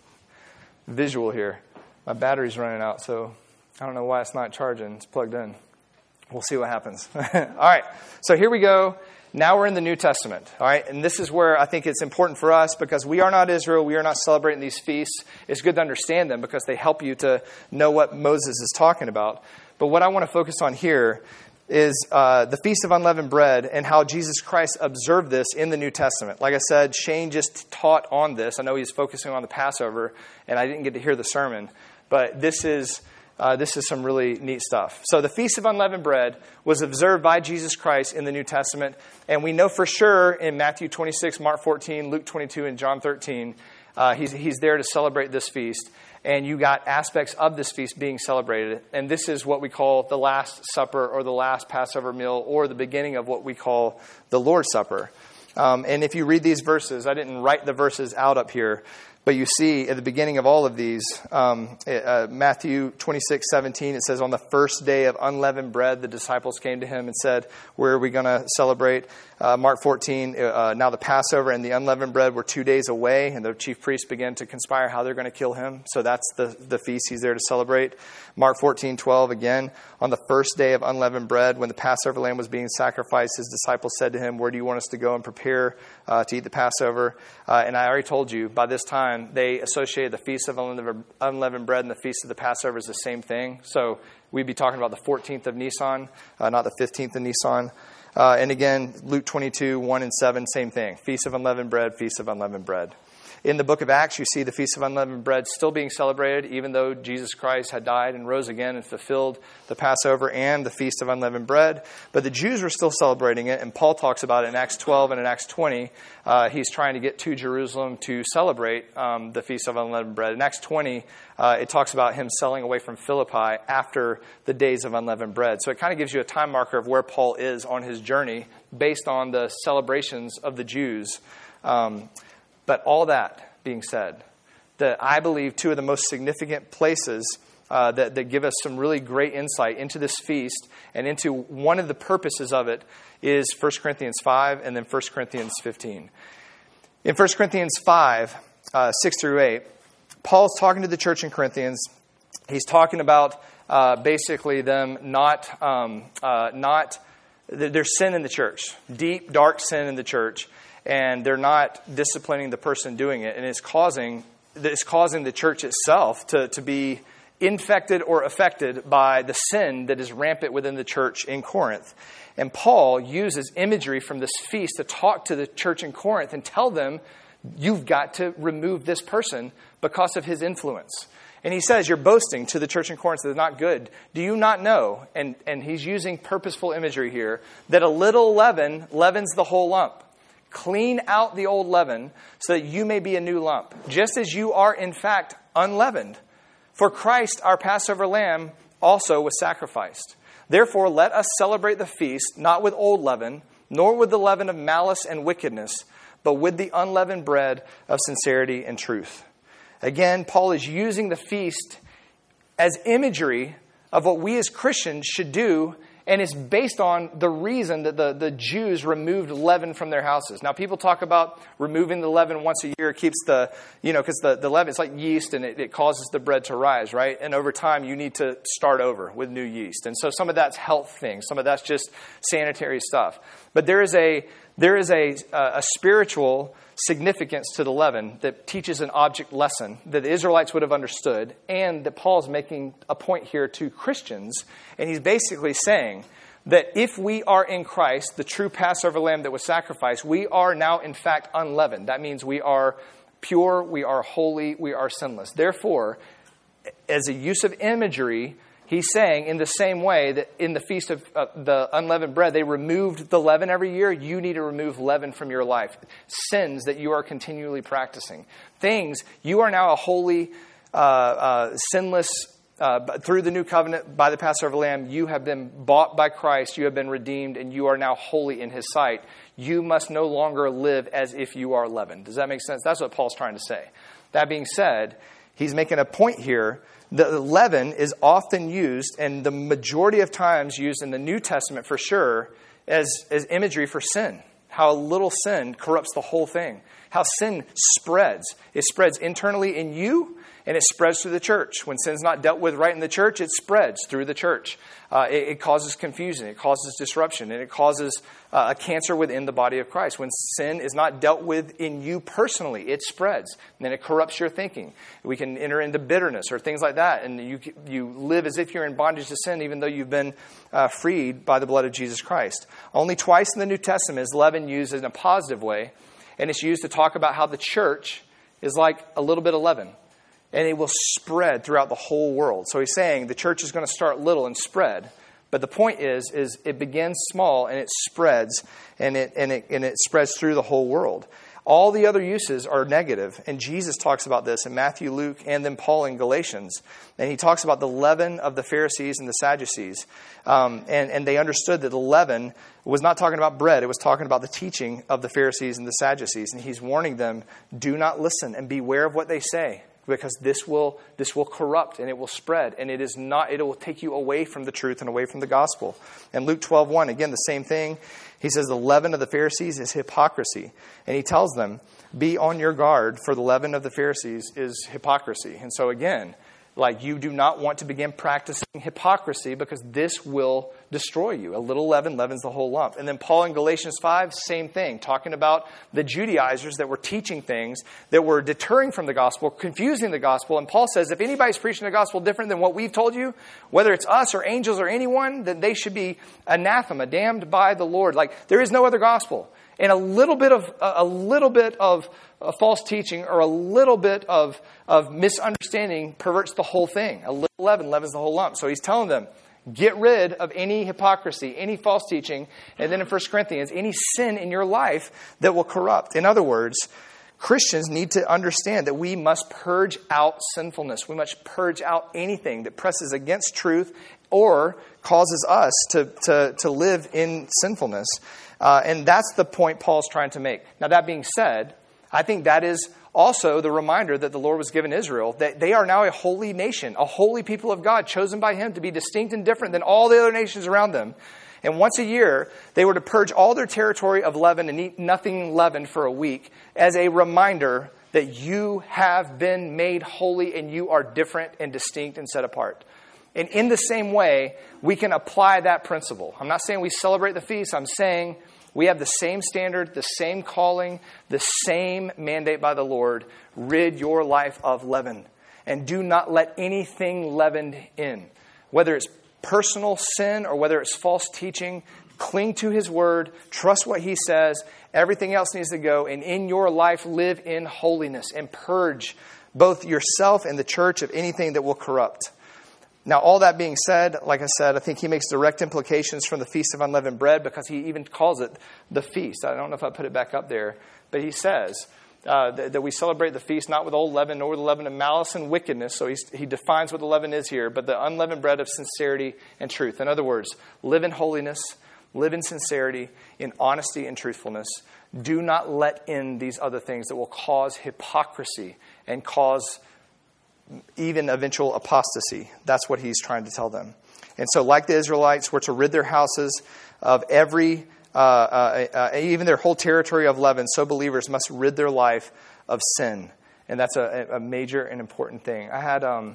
visual here. My battery's running out, so I don't know why it's not charging. It's plugged in. We'll see what happens. All right, so here we go. Now we're in the New Testament, all right? And this is where I think it's important for us because we are not Israel. We are not celebrating these feasts. It's good to understand them because they help you to know what Moses is talking about. But what I want to focus on here is the Feast of Unleavened Bread and how Jesus Christ observed this in the New Testament. Like I said, Shane just taught on this. I know he's focusing on the Passover, and I didn't get to hear the sermon. But this is some really neat stuff. So the Feast of Unleavened Bread was observed by Jesus Christ in the New Testament. And we know for sure in Matthew 26, Mark 14, Luke 22, and John 13, he's there to celebrate this feast. And you got aspects of this feast being celebrated. And this is what we call the Last Supper or the last Passover meal or the beginning of what we call the Lord's Supper. And if you read these verses, I didn't write the verses out up here, but you see at the beginning of all of these, Matthew 26:17, it says, on the first day of unleavened bread, the disciples came to him and said, where are we going to celebrate? Mark 14, now the Passover and the unleavened bread were 2 days away, and the chief priests began to conspire how they're going to kill him. So that's the feast he's there to celebrate. Mark 14:12, again, on the first day of unleavened bread, when the Passover lamb was being sacrificed, his disciples said to him, where do you want us to go and prepare to eat the Passover? And I already told you, by this time, they associated the Feast of Unleavened Bread and the Feast of the Passover as the same thing. So we'd be talking about the 14th of Nisan, not the 15th of Nisan. And again, Luke 22, 1 and 7, same thing. Feast of Unleavened Bread, Feast of Unleavened Bread. In the book of Acts, you see the Feast of Unleavened Bread still being celebrated, even though Jesus Christ had died and rose again and fulfilled the Passover and the Feast of Unleavened Bread. But the Jews were still celebrating it, and Paul talks about it in Acts 12 and in Acts 20. He's trying to get to Jerusalem to celebrate the Feast of Unleavened Bread. In Acts 20, it talks about him sailing away from Philippi after the days of unleavened bread. So it kind of gives you a time marker of where Paul is on his journey based on the celebrations of the Jews. But all that being said, I believe two of the most significant places that give us some really great insight into this feast and into one of the purposes of it is 1 Corinthians 5 and then 1 Corinthians 15. In 1 Corinthians 5, 6 through 8, Paul's talking to the church in Corinthians. He's talking about basically them there's sin in the church, deep, dark sin in the church. And they're not disciplining the person doing it. And it's causing the church itself to be infected or affected by the sin that is rampant within the church in Corinth. And Paul uses imagery from this feast to talk to the church in Corinth and tell them, you've got to remove this person because of his influence. And he says, you're boasting to the church in Corinth that it's not good. Do you not know, and he's using purposeful imagery here, that a little leaven leavens the whole lump? Clean out the old leaven so that you may be a new lump, just as you are in fact unleavened. For Christ, our Passover lamb, also was sacrificed. Therefore, let us celebrate the feast, not with old leaven, nor with the leaven of malice and wickedness, but with the unleavened bread of sincerity and truth. Again, Paul is using the feast as imagery of what we as Christians should do. And it's based on the reason that the Jews removed leaven from their houses. Now, people talk about removing the leaven once a year. It keeps because the leaven, it's like yeast and it causes the bread to rise, right? And over time, you need to start over with new yeast. And so some of that's health things. Some of that's just sanitary stuff. But there is a spiritual significance to the leaven that teaches an object lesson that the Israelites would have understood, and that Paul's making a point here to Christians. And he's basically saying that if we are in Christ, the true Passover lamb that was sacrificed, we are now in fact unleavened. That means we are pure, we are holy, we are sinless. Therefore, as a use of imagery, he's saying in the same way that in the Feast of the Unleavened Bread, they removed the leaven every year. You need to remove leaven from your life. Sins that you are continually practicing. Things, you are now a holy, sinless, through the new covenant by the Passover lamb. You have been bought by Christ. You have been redeemed and you are now holy in his sight. You must no longer live as if you are leavened. Does that make sense? That's what Paul's trying to say. That being said, he's making a point here. The leaven is often used, and the majority of times used in the New Testament for sure, as imagery for sin. How a little sin corrupts the whole thing. how sin spreads. It spreads internally in you, and it spreads through the church. When sin's not dealt with right in the church, it spreads through the church. It causes confusion. It causes disruption. And it causes a cancer within the body of Christ. When sin is not dealt with in you personally, it spreads. And then it corrupts your thinking. We can enter into bitterness or things like that. And you live as if you're in bondage to sin, even though you've been freed by the blood of Jesus Christ. Only twice in the New Testament is leaven used in a positive way. And it's used to talk about how the church is like a little bit of leaven. And it will spread throughout the whole world. So he's saying the church is going to start little and spread. But the point is it begins small and it spreads and it spreads through the whole world. All the other uses are negative. And Jesus talks about this in Matthew, Luke, and then Paul in Galatians. And he talks about the leaven of the Pharisees and the Sadducees. And they understood that the leaven was not talking about bread. It was talking about the teaching of the Pharisees and the Sadducees. And he's warning them, do not listen and beware of what they say. Because this will corrupt and it will spread, and it will take you away from the truth and away from the gospel. And Luke 12:1, again, the same thing. He says the leaven of the Pharisees is hypocrisy. And he tells them, be on your guard, for the leaven of the Pharisees is hypocrisy. And so again, like, you do not want to begin practicing hypocrisy because this will destroy you. A little leaven leavens the whole lump. And then Paul in Galatians 5, same thing, talking about the Judaizers that were teaching things that were deterring from the gospel, confusing the gospel. And Paul says, if anybody's preaching the gospel different than what we've told you, whether it's us or angels or anyone, then they should be anathema, damned by the Lord. Like, there is no other gospel. And a little bit of false teaching or a little bit of misunderstanding perverts the whole thing. A little leaven leavens the whole lump. So he's telling them, get rid of any hypocrisy, any false teaching, and then in 1 Corinthians, any sin in your life that will corrupt. In other words, Christians need to understand that we must purge out sinfulness. We must purge out anything that presses against truth or causes us to live in sinfulness. And that's the point Paul's trying to make. Now, that being said, I think that is also the reminder that the Lord was given Israel, that they are now a holy nation, a holy people of God, chosen by Him to be distinct and different than all the other nations around them. And once a year, they were to purge all their territory of leaven and eat nothing leavened for a week as a reminder that you have been made holy and you are different and distinct and set apart. And in the same way, we can apply that principle. I'm not saying we celebrate the feast. I'm saying we have the same standard, the same calling, the same mandate by the Lord. Rid your life of leaven. And do not let anything leavened in. Whether it's personal sin or whether it's false teaching, cling to His word. Trust what He says. Everything else needs to go. And in your life, live in holiness and purge both yourself and the church of anything that will corrupt. Now, all that being said, like I said, I think he makes direct implications from the Feast of Unleavened Bread because he even calls it the feast. I don't know if I put it back up there, but he says that we celebrate the feast not with old leaven, nor with the leaven of malice and wickedness. So he defines what the leaven is here, but the unleavened bread of sincerity and truth. In other words, live in holiness, live in sincerity, in honesty and truthfulness. Do not let in these other things that will cause hypocrisy and cause even eventual apostasy. That's what he's trying to tell them. And so, like the Israelites, we're to rid their houses of every, even their whole territory of leaven. So believers must rid their life of sin. And that's a major and important thing. I thought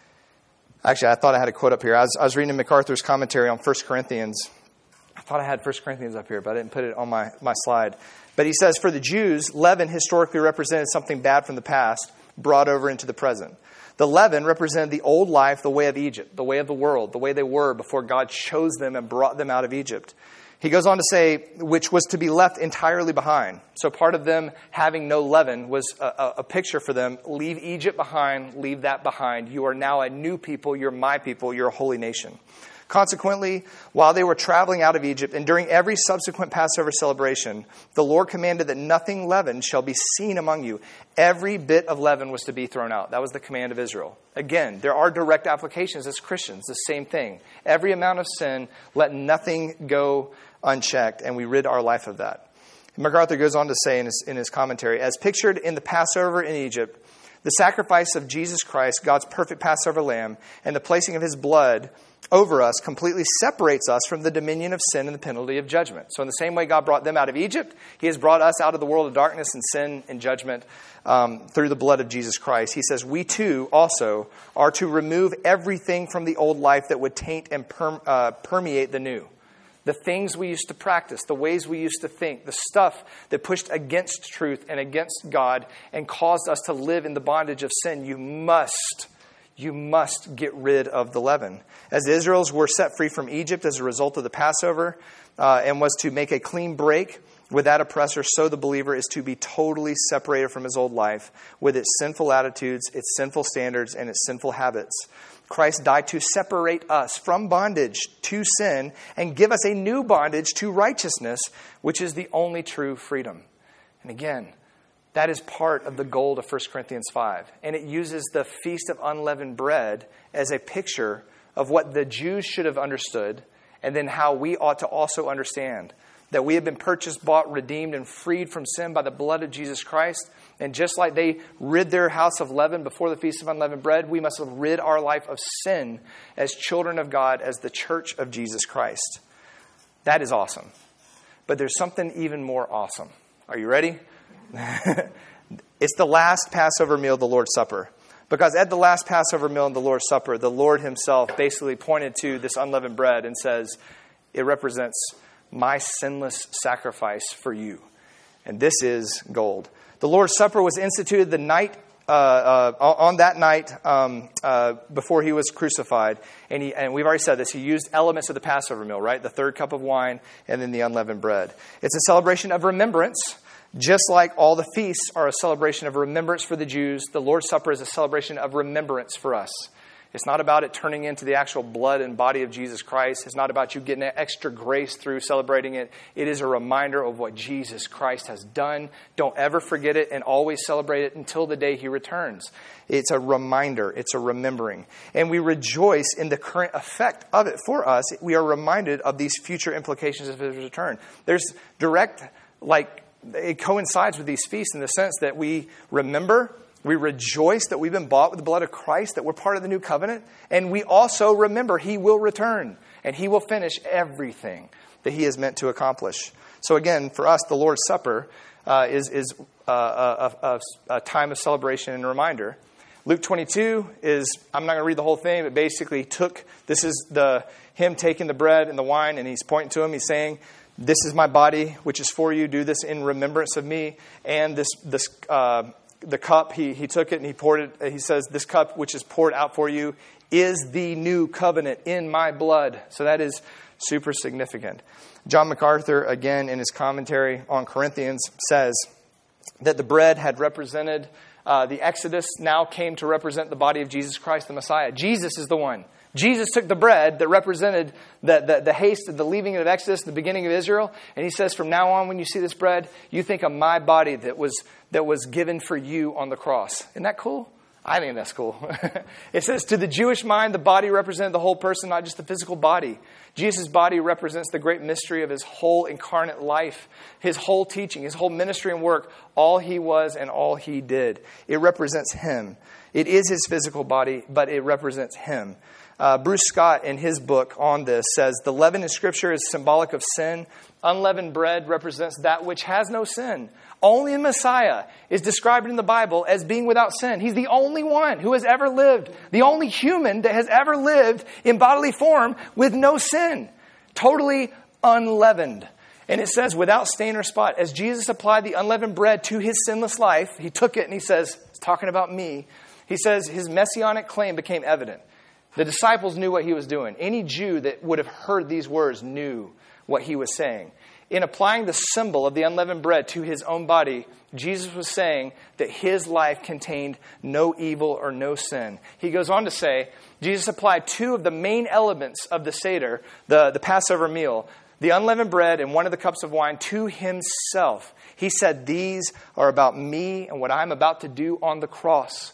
I had a quote up here. I was reading MacArthur's commentary on 1 Corinthians. I thought I had 1 Corinthians up here, but I didn't put it on my slide. But he says, for the Jews, leaven historically represented something bad from the past brought over into the present. The leaven represented the old life, the way of Egypt, the way of the world, the way they were before God chose them and brought them out of Egypt. He goes on to say, which was to be left entirely behind. So part of them having no leaven was a picture for them. Leave Egypt behind, leave that behind. You are now a new people, you're my people, you're a holy nation. Consequently, while they were traveling out of Egypt and during every subsequent Passover celebration, the Lord commanded that nothing leavened shall be seen among you. Every bit of leaven was to be thrown out. That was the command of Israel. Again, there are direct applications as Christians, the same thing. Every amount of sin, let nothing go unchecked, and we rid our life of that. MacArthur goes on to say in his commentary, as pictured in the Passover in Egypt, The sacrifice of Jesus Christ, God's perfect Passover lamb, and the placing of his blood over us completely separates us from the dominion of sin and the penalty of judgment. So in the same way God brought them out of Egypt, he has brought us out of the world of darkness and sin and judgment through the blood of Jesus Christ. He says we too also are to remove everything from the old life that would taint and permeate the new. The things we used to practice, the ways we used to think, the stuff that pushed against truth and against God and caused us to live in the bondage of sin, you must get rid of the leaven. As the Israelites were set free from Egypt as a result of the Passover and was to make a clean break with that oppressor, so the believer is to be totally separated from his old life with its sinful attitudes, its sinful standards, and its sinful habits. Christ died to separate us from bondage to sin and give us a new bondage to righteousness, which is the only true freedom. And again, that is part of the gold of 1 Corinthians 5. And it uses the Feast of Unleavened Bread as a picture of what the Jews should have understood and then how we ought to also understand. That we have been purchased, bought, redeemed, and freed from sin by the blood of Jesus Christ. And just like they rid their house of leaven before the Feast of Unleavened Bread, we must rid our life of sin as children of God, as the church of Jesus Christ. That is awesome. But there's something even more awesome. Are you ready? It's the last Passover meal, the Lord's Supper. Because at the last Passover meal and the Lord's Supper, the Lord himself basically pointed to this unleavened bread and says, it represents my sinless sacrifice for you. And this is gold. The Lord's Supper was instituted the night on that night before he was crucified. And we've already said this. He used elements of the Passover meal, right? The third cup of wine and then the unleavened bread. It's a celebration of remembrance. Just like all the feasts are a celebration of remembrance for the Jews, the Lord's Supper is a celebration of remembrance for us. It's not about it turning into the actual blood and body of Jesus Christ. It's not about you getting extra grace through celebrating it. It is a reminder of what Jesus Christ has done. Don't ever forget it and always celebrate it until the day he returns. It's a reminder. It's a remembering. And we rejoice in the current effect of it for us. We are reminded of these future implications of his return. There's direct, it coincides with these feasts in the sense that we remember. We rejoice that we've been bought with the blood of Christ, that we're part of the new covenant. And we also remember he will return and he will finish everything that he is meant to accomplish. So again, for us, the Lord's Supper is a time of celebration and reminder. Luke 22 is, I'm not going to read the whole thing, but basically this is him taking the bread and the wine and he's pointing to him. He's saying, this is my body, which is for you. Do this in remembrance of me. And the cup, he took it and he poured it. He says, this cup which is poured out for you is the new covenant in my blood. So that is super significant. John MacArthur, again, in his commentary on Corinthians, says that the bread had represented the Exodus, now came to represent the body of Jesus Christ, the Messiah. Jesus is the one. Jesus took the bread that represented the haste of the leaving of Exodus, the beginning of Israel. And he says, from now on, when you see this bread, you think of my body that was given for you on the cross. Isn't that cool? I think that's cool. It says, to the Jewish mind, the body represented the whole person, not just the physical body. Jesus' body represents the great mystery of his whole incarnate life, his whole teaching, his whole ministry and work, all he was and all he did. It represents him. It is his physical body, but it represents him. Bruce Scott, in his book on this, says, the leaven in Scripture is symbolic of sin. Unleavened bread represents that which has no sin. Only the Messiah is described in the Bible as being without sin. He's the only one who has ever lived, the only human that has ever lived in bodily form with no sin. Totally unleavened. And it says, without stain or spot. As Jesus applied the unleavened bread to his sinless life, he took it and he says, it's talking about me. He says his messianic claim became evident. The disciples knew what he was doing. Any Jew that would have heard these words knew what he was saying. In applying the symbol of the unleavened bread to his own body, Jesus was saying that his life contained no evil or no sin. He goes on to say, Jesus applied two of the main elements of the Seder, the Passover meal, the unleavened bread and one of the cups of wine, to himself. He said, these are about me and what I'm about to do on the cross.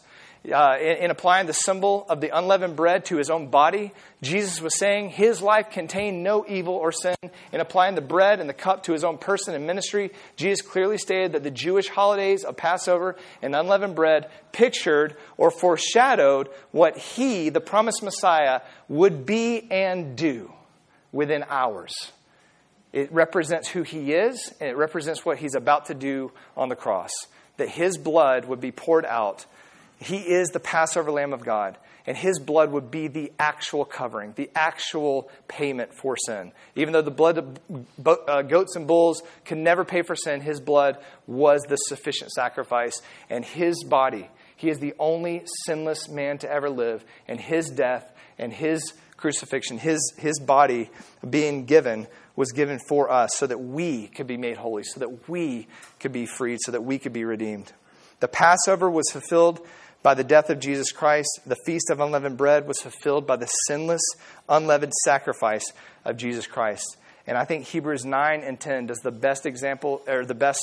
in applying the symbol of the unleavened bread to his own body, Jesus was saying his life contained no evil or sin. In applying the bread and the cup to his own person and ministry, Jesus clearly stated that the Jewish holidays of Passover and unleavened bread pictured or foreshadowed what he, the promised Messiah, would be and do within hours. It represents who he is, and it represents what he's about to do on the cross. That his blood would be poured out. He is the Passover Lamb of God, and his blood would be the actual covering, the actual payment for sin. Even though the blood of goats and bulls could never pay for sin, his blood was the sufficient sacrifice. And his body, he is the only sinless man to ever live, and his death and his crucifixion, his body being given, was given for us so that we could be made holy, so that we could be freed, so that we could be redeemed. The Passover was fulfilled by the death of Jesus Christ. The Feast of Unleavened Bread was fulfilled by the sinless, unleavened sacrifice of Jesus Christ. And I think Hebrews 9 and 10 does the best example, or the best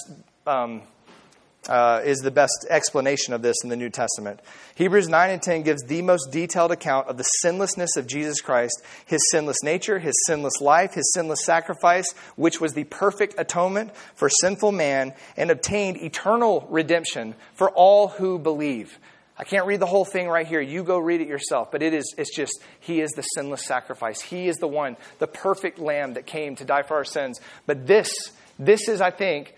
is the best explanation of this in the New Testament. Hebrews 9 and 10 gives the most detailed account of the sinlessness of Jesus Christ, his sinless nature, his sinless life, his sinless sacrifice, which was the perfect atonement for sinful man and obtained eternal redemption for all who believe. I can't read the whole thing right here. You go read it yourself. But it's just, he is the sinless sacrifice. He is the one, the perfect lamb that came to die for our sins. But this is, I think,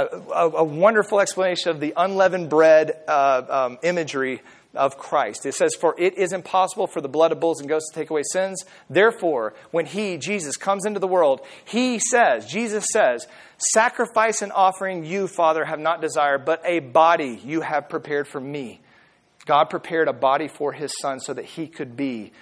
a wonderful explanation of the unleavened bread imagery of Christ. It says, for it is impossible for the blood of bulls and goats to take away sins. Therefore, when he, Jesus, comes into the world, Jesus says, sacrifice and offering you, Father, have not desired, but a body you have prepared for me. God prepared a body for his son so that he could be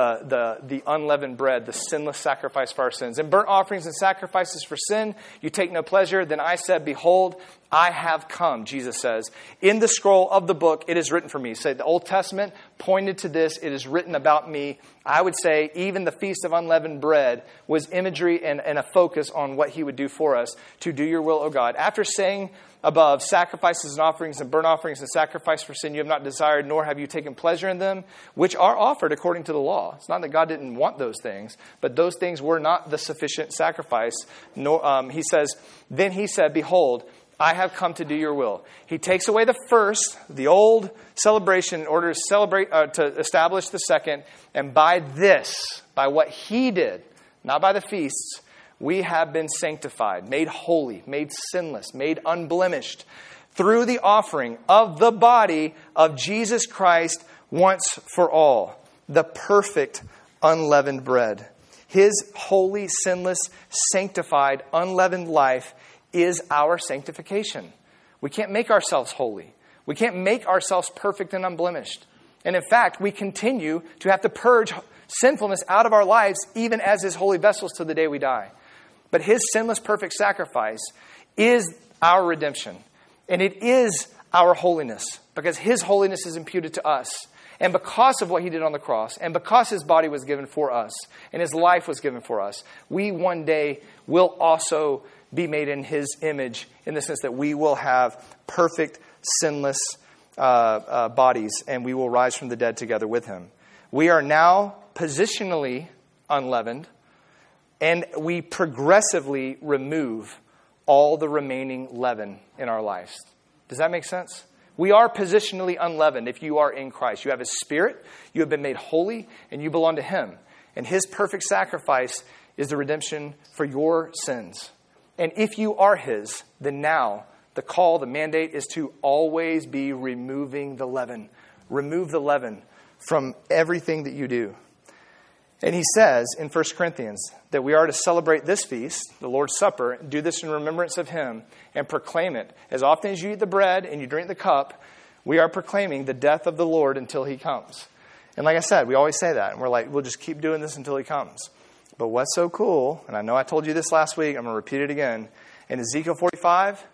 the unleavened bread, the sinless sacrifice for our sins. And burnt offerings and sacrifices for sin, you take no pleasure. Then I said, behold, I have come, Jesus says. In the scroll of the book, it is written for me. So the Old Testament pointed to this. It is written about me. I would say even the Feast of Unleavened Bread was imagery and a focus on what he would do for us to do your will, O God. After saying above, sacrifices and offerings and burnt offerings and sacrifice for sin you have not desired, nor have you taken pleasure in them, which are offered according to the law. It's not that God didn't want those things, but those things were not the sufficient sacrifice. He says, then he said, behold, I have come to do your will. He takes away the first, the old celebration, in order to celebrate, to establish the second. And by this, by what he did, not by the feasts, we have been sanctified, made holy, made sinless, made unblemished through the offering of the body of Jesus Christ once for all, the perfect unleavened bread. His holy, sinless, sanctified, unleavened life is our sanctification. We can't make ourselves holy. We can't make ourselves perfect and unblemished. And in fact, we continue to have to purge sinfulness out of our lives, even as his holy vessels to the day we die. But his sinless, perfect sacrifice is our redemption. And it is our holiness, because his holiness is imputed to us. And because of what he did on the cross, and because his body was given for us, and his life was given for us, we one day will also be made in his image, in the sense that we will have perfect, sinless bodies, and we will rise from the dead together with him. We are now positionally unleavened, and we progressively remove all the remaining leaven in our lives. Does that make sense? We are positionally unleavened if you are in Christ. You have his Spirit, you have been made holy, and you belong to him. And his perfect sacrifice is the redemption for your sins. And if you are his, then now the call, the mandate is to always be removing the leaven. Remove the leaven from everything that you do. And he says in 1 Corinthians that we are to celebrate this feast, the Lord's Supper, do this in remembrance of him, and proclaim it. As often as you eat the bread and you drink the cup, we are proclaiming the death of the Lord until he comes. And like I said, we always say that. And we're like, we'll just keep doing this until he comes. But what's so cool, and I know I told you this last week, I'm going to repeat it again. In Ezekiel 45,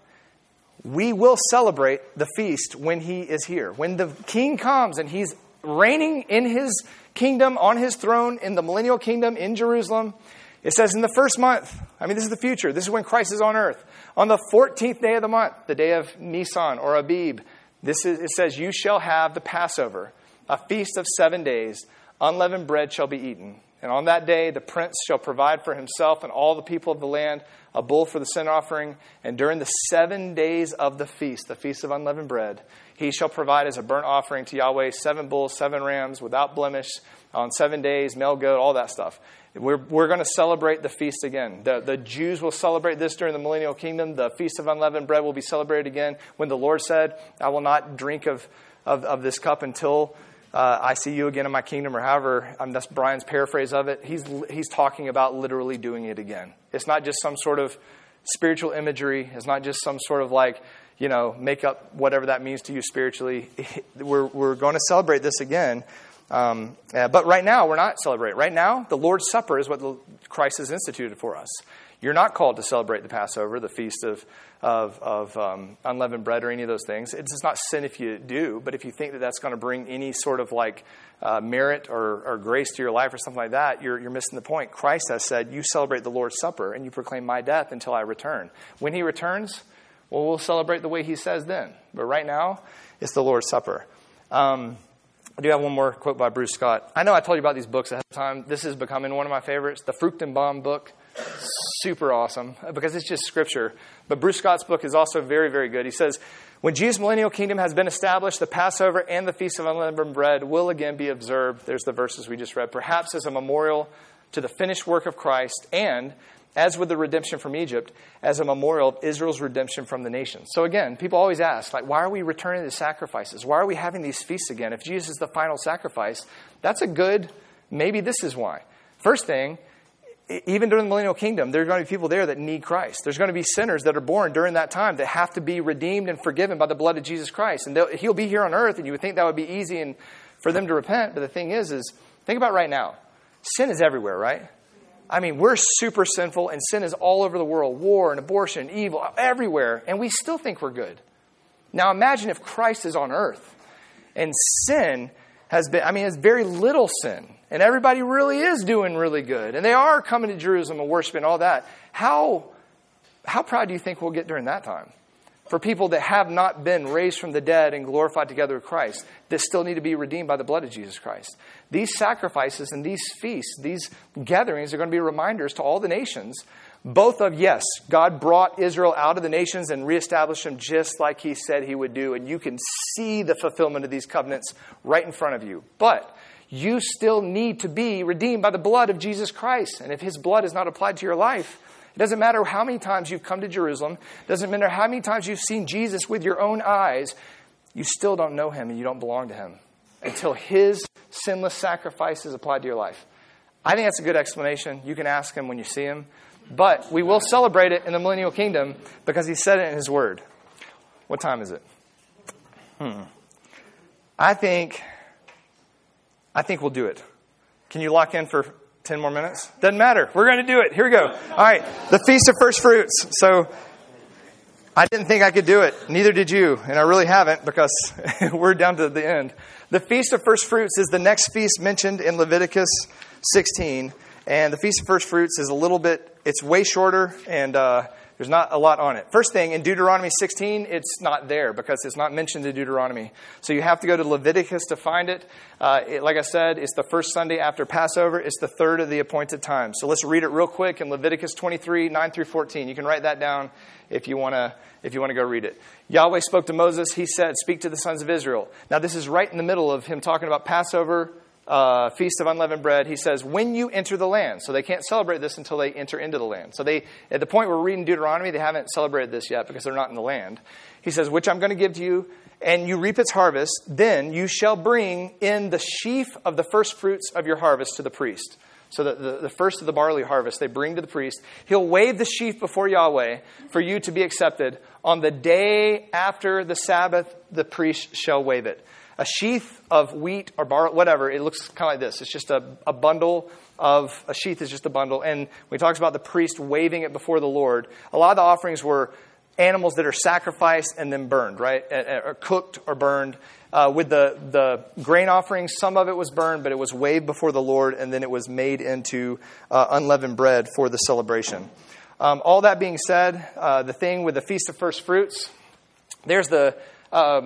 we will celebrate the feast when he is here. When the king comes and he's reigning in his kingdom, on his throne, in the millennial kingdom in Jerusalem. It says in the first month, this is the future. This is when Christ is on earth. On the 14th day of the month, the day of Nisan or Abib, It says, you shall have the Passover, a feast of 7 days. Unleavened bread shall be eaten. And on that day, the prince shall provide for himself and all the people of the land a bull for the sin offering. And during the 7 days of the feast of unleavened bread, he shall provide as a burnt offering to Yahweh 7 bulls, 7 rams, without blemish, on 7 days, male goat, all that stuff. We're going to celebrate the feast again. The Jews will celebrate this during the millennial kingdom. The Feast of Unleavened Bread will be celebrated again when the Lord said, I will not drink of this cup until I see you again in my kingdom, or however, that's Brian's paraphrase of it. He's talking about literally doing it again. It's not just some sort of spiritual imagery. It's not just some sort of make up whatever that means to you spiritually. We're going to celebrate this again. But right now, we're not celebrating. Right now, the Lord's Supper is what Christ has instituted for us. You're not called to celebrate the Passover, the feast of unleavened bread, or any of those things. It's not sin if you do, but if you think that that's going to bring any sort of merit or grace to your life or something like that, you're missing the point. Christ has said, you celebrate the Lord's Supper and you proclaim my death until I return. When he returns, well, we'll celebrate the way he says then. But right now, it's the Lord's Supper. I do have one more quote by Bruce Scott. I know I told you about these books ahead of time. This is becoming one of my favorites. The Fruchtenbaum book, super awesome because it's just scripture. But Bruce Scott's book is also very, very good. He says, when Jesus' millennial kingdom has been established, the Passover and the Feast of Unleavened Bread will again be observed. There's the verses we just read. Perhaps as a memorial to the finished work of Christ, and as with the redemption from Egypt, as a memorial of Israel's redemption from the nations. So again, people always ask, why are we returning to sacrifices? Why are we having these feasts again? If Jesus is the final sacrifice, that's maybe this is why. First thing, even during the millennial kingdom, there are going to be people there that need Christ. There's going to be sinners that are born during that time that have to be redeemed and forgiven by the blood of Jesus Christ. And he'll be here on earth, and you would think that would be easy and for them to repent. But the thing is think about right now. Sin is everywhere, right? I mean, we're super sinful, and sin is all over the world. War and abortion, evil, everywhere. And we still think we're good. Now imagine if Christ is on earth and sin it's very little sin. And everybody really is doing really good. And they are coming to Jerusalem and worshiping all that. How proud do you think we'll get during that time? For people that have not been raised from the dead and glorified together with Christ, that still need to be redeemed by the blood of Jesus Christ. These sacrifices and these feasts, these gatherings are going to be reminders to all the nations, both of, yes, God brought Israel out of the nations and reestablished them just like he said he would do. And you can see the fulfillment of these covenants right in front of you. But you still need to be redeemed by the blood of Jesus Christ. And if his blood is not applied to your life, it doesn't matter how many times you've come to Jerusalem. It doesn't matter how many times you've seen Jesus with your own eyes. You still don't know him and you don't belong to him until his sinless sacrifice is applied to your life. I think that's a good explanation. You can ask him when you see him. But we will celebrate it in the millennial kingdom because he said it in his word. What time is it? I think we'll do it. Can you lock in for 10 more minutes? Doesn't matter. We're going to do it. Here we go. All right. The Feast of First Fruits. So I didn't think I could do it. Neither did you. And I really haven't because we're down to the end. The Feast of First Fruits is the next feast mentioned in Leviticus 16. And the Feast of First Fruits is it's way shorter and there's not a lot on it. First thing, in Deuteronomy 16, it's not there because it's not mentioned in Deuteronomy. So you have to go to Leviticus to find it. Like I said, it's the first Sunday after Passover. It's the third of the appointed time. So let's read it real quick in Leviticus 23, 9 through 14. You can write that down if you want to go read it. Yahweh spoke to Moses. He said, speak to the sons of Israel. Now this is right in the middle of him talking about Passover, Feast of Unleavened Bread. He says, when you enter the land. So they can't celebrate this until they enter into the land. So at the point we're reading Deuteronomy, they haven't celebrated this yet because they're not in the land. He says, which I'm going to give to you, and you reap its harvest, then you shall bring in the sheaf of the first fruits of your harvest to the priest. So the first of the barley harvest they bring to the priest. He'll wave the sheaf before Yahweh for you to be accepted. On the day after the Sabbath, the priest shall wave it. A sheath of wheat or barley, whatever, it looks kind of like this. It's just a bundle of, a sheath is just a bundle. And when he talks about the priest waving it before the Lord, a lot of the offerings were animals that are sacrificed and then burned, right? Or cooked or burned. With the grain offerings, some of it was burned, but it was waved before the Lord, and then it was made into unleavened bread for the celebration. All that being said, the thing with the Feast of First Fruits, there's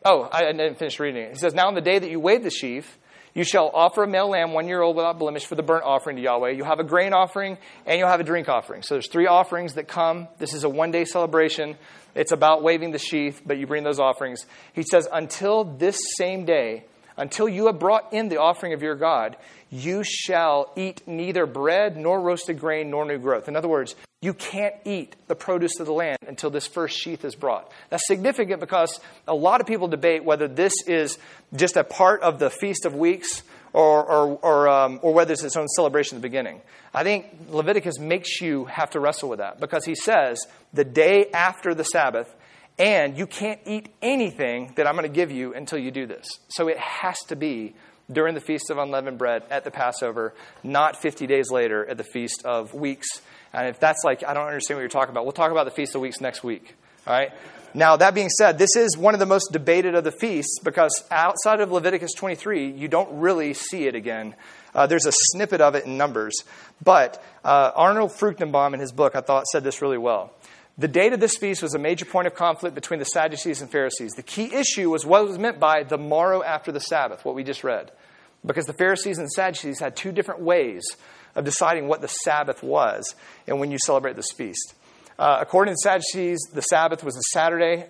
I didn't finish reading it. He says, now on the day that you weigh the sheaf, you shall offer a male lamb 1 year old without blemish for the burnt offering to Yahweh. You'll have a grain offering and you'll have a drink offering. So there's 3 offerings that come. This is a 1-day celebration. It's about waving the sheaf, but you bring those offerings. He says, until this same day, until you have brought in the offering of your God, you shall eat neither bread nor roasted grain nor new growth. In other words, you can't eat the produce of the land until this first sheaf is brought. That's significant because a lot of people debate whether this is just a part of the Feast of Weeks or whether it's its own celebration at the beginning. I think Leviticus makes you have to wrestle with that because he says the day after the Sabbath, and you can't eat anything that I'm going to give you until you do this. So it has to be during the Feast of Unleavened Bread at the Passover, not 50 days later at the Feast of Weeks. And if that's like, I don't understand what you're talking about, we'll talk about the Feast of Weeks next week. All right? Now, that being said, this is one of the most debated of the feasts because outside of Leviticus 23, you don't really see it again. There's a snippet of it in Numbers. But Arnold Fruchtenbaum in his book, I thought, said this really well. The date of this feast was a major point of conflict between the Sadducees and Pharisees. The key issue was what was meant by the morrow after the Sabbath, what we just read. Because the Pharisees and the Sadducees had 2 different ways of deciding what the Sabbath was and when you celebrate this feast. According to the Sadducees, the Sabbath was Saturday,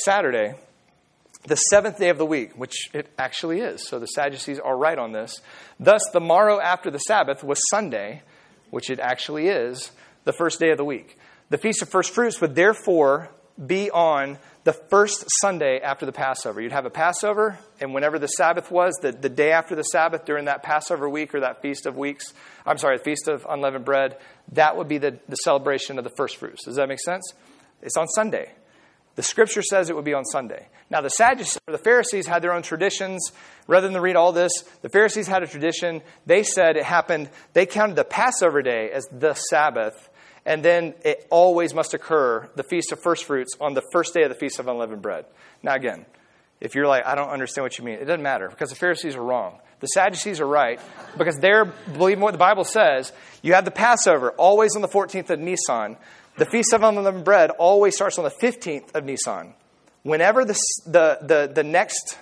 the 7th day of the week, which it actually is. So the Sadducees are right on this. Thus, the morrow after the Sabbath was Sunday, which it actually is, the first day of the week. The Feast of First Fruits would therefore be on the first Sunday after the Passover. You'd have a Passover, and whenever the Sabbath was, the day after the Sabbath during that Passover week or that Feast of Weeks, the Feast of Unleavened Bread, that would be the celebration of the first fruits. Does that make sense? It's on Sunday. The Scripture says it would be on Sunday. Now, the Sadducees or the Pharisees had their own traditions. Rather than read all this, the Pharisees had a tradition. They said it happened, they counted the Passover day as the Sabbath. And then it always must occur, the Feast of First Fruits, on the first day of the Feast of Unleavened Bread. Now again, if you're like, I don't understand what you mean, it doesn't matter because the Pharisees are wrong. The Sadducees are right because they're believing what the Bible says. You have the Passover always on the 14th of Nisan. The Feast of Unleavened Bread always starts on the 15th of Nisan. Whenever the next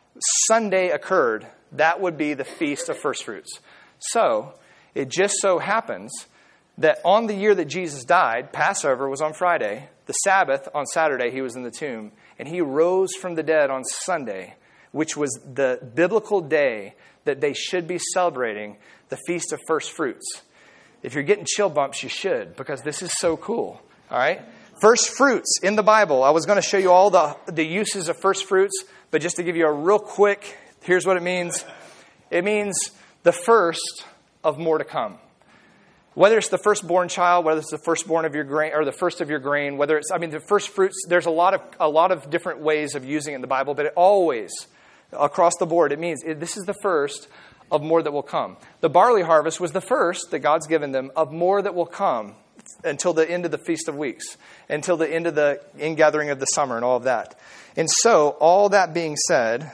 Sunday occurred, that would be the Feast of First Fruits. So, it just so happens that on the year that Jesus died, Passover was on Friday, the Sabbath on Saturday, he was in the tomb, and he rose from the dead on Sunday, which was the biblical day that they should be celebrating the Feast of First Fruits. If you're getting chill bumps, you should, because this is so cool. All right? First fruits in the Bible. I was going to show you all the uses of first fruits, but just to give you a real quick, here's what it means. It means the first of more to come. Whether it's the firstborn child, whether it's the firstborn of your grain, or the first of your grain, whether it's, the first fruits, there's a lot of different ways of using it in the Bible, but it always, across the board, it means this is the first of more that will come. The barley harvest was the first that God's given them of more that will come until the end of the Feast of Weeks, until the end of the ingathering of the summer and all of that. And so, all that being said,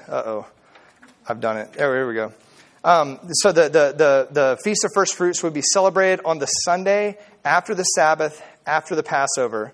I've done it. Here we go. So the Feast of First Fruits would be celebrated on the Sunday after the Sabbath, after the Passover.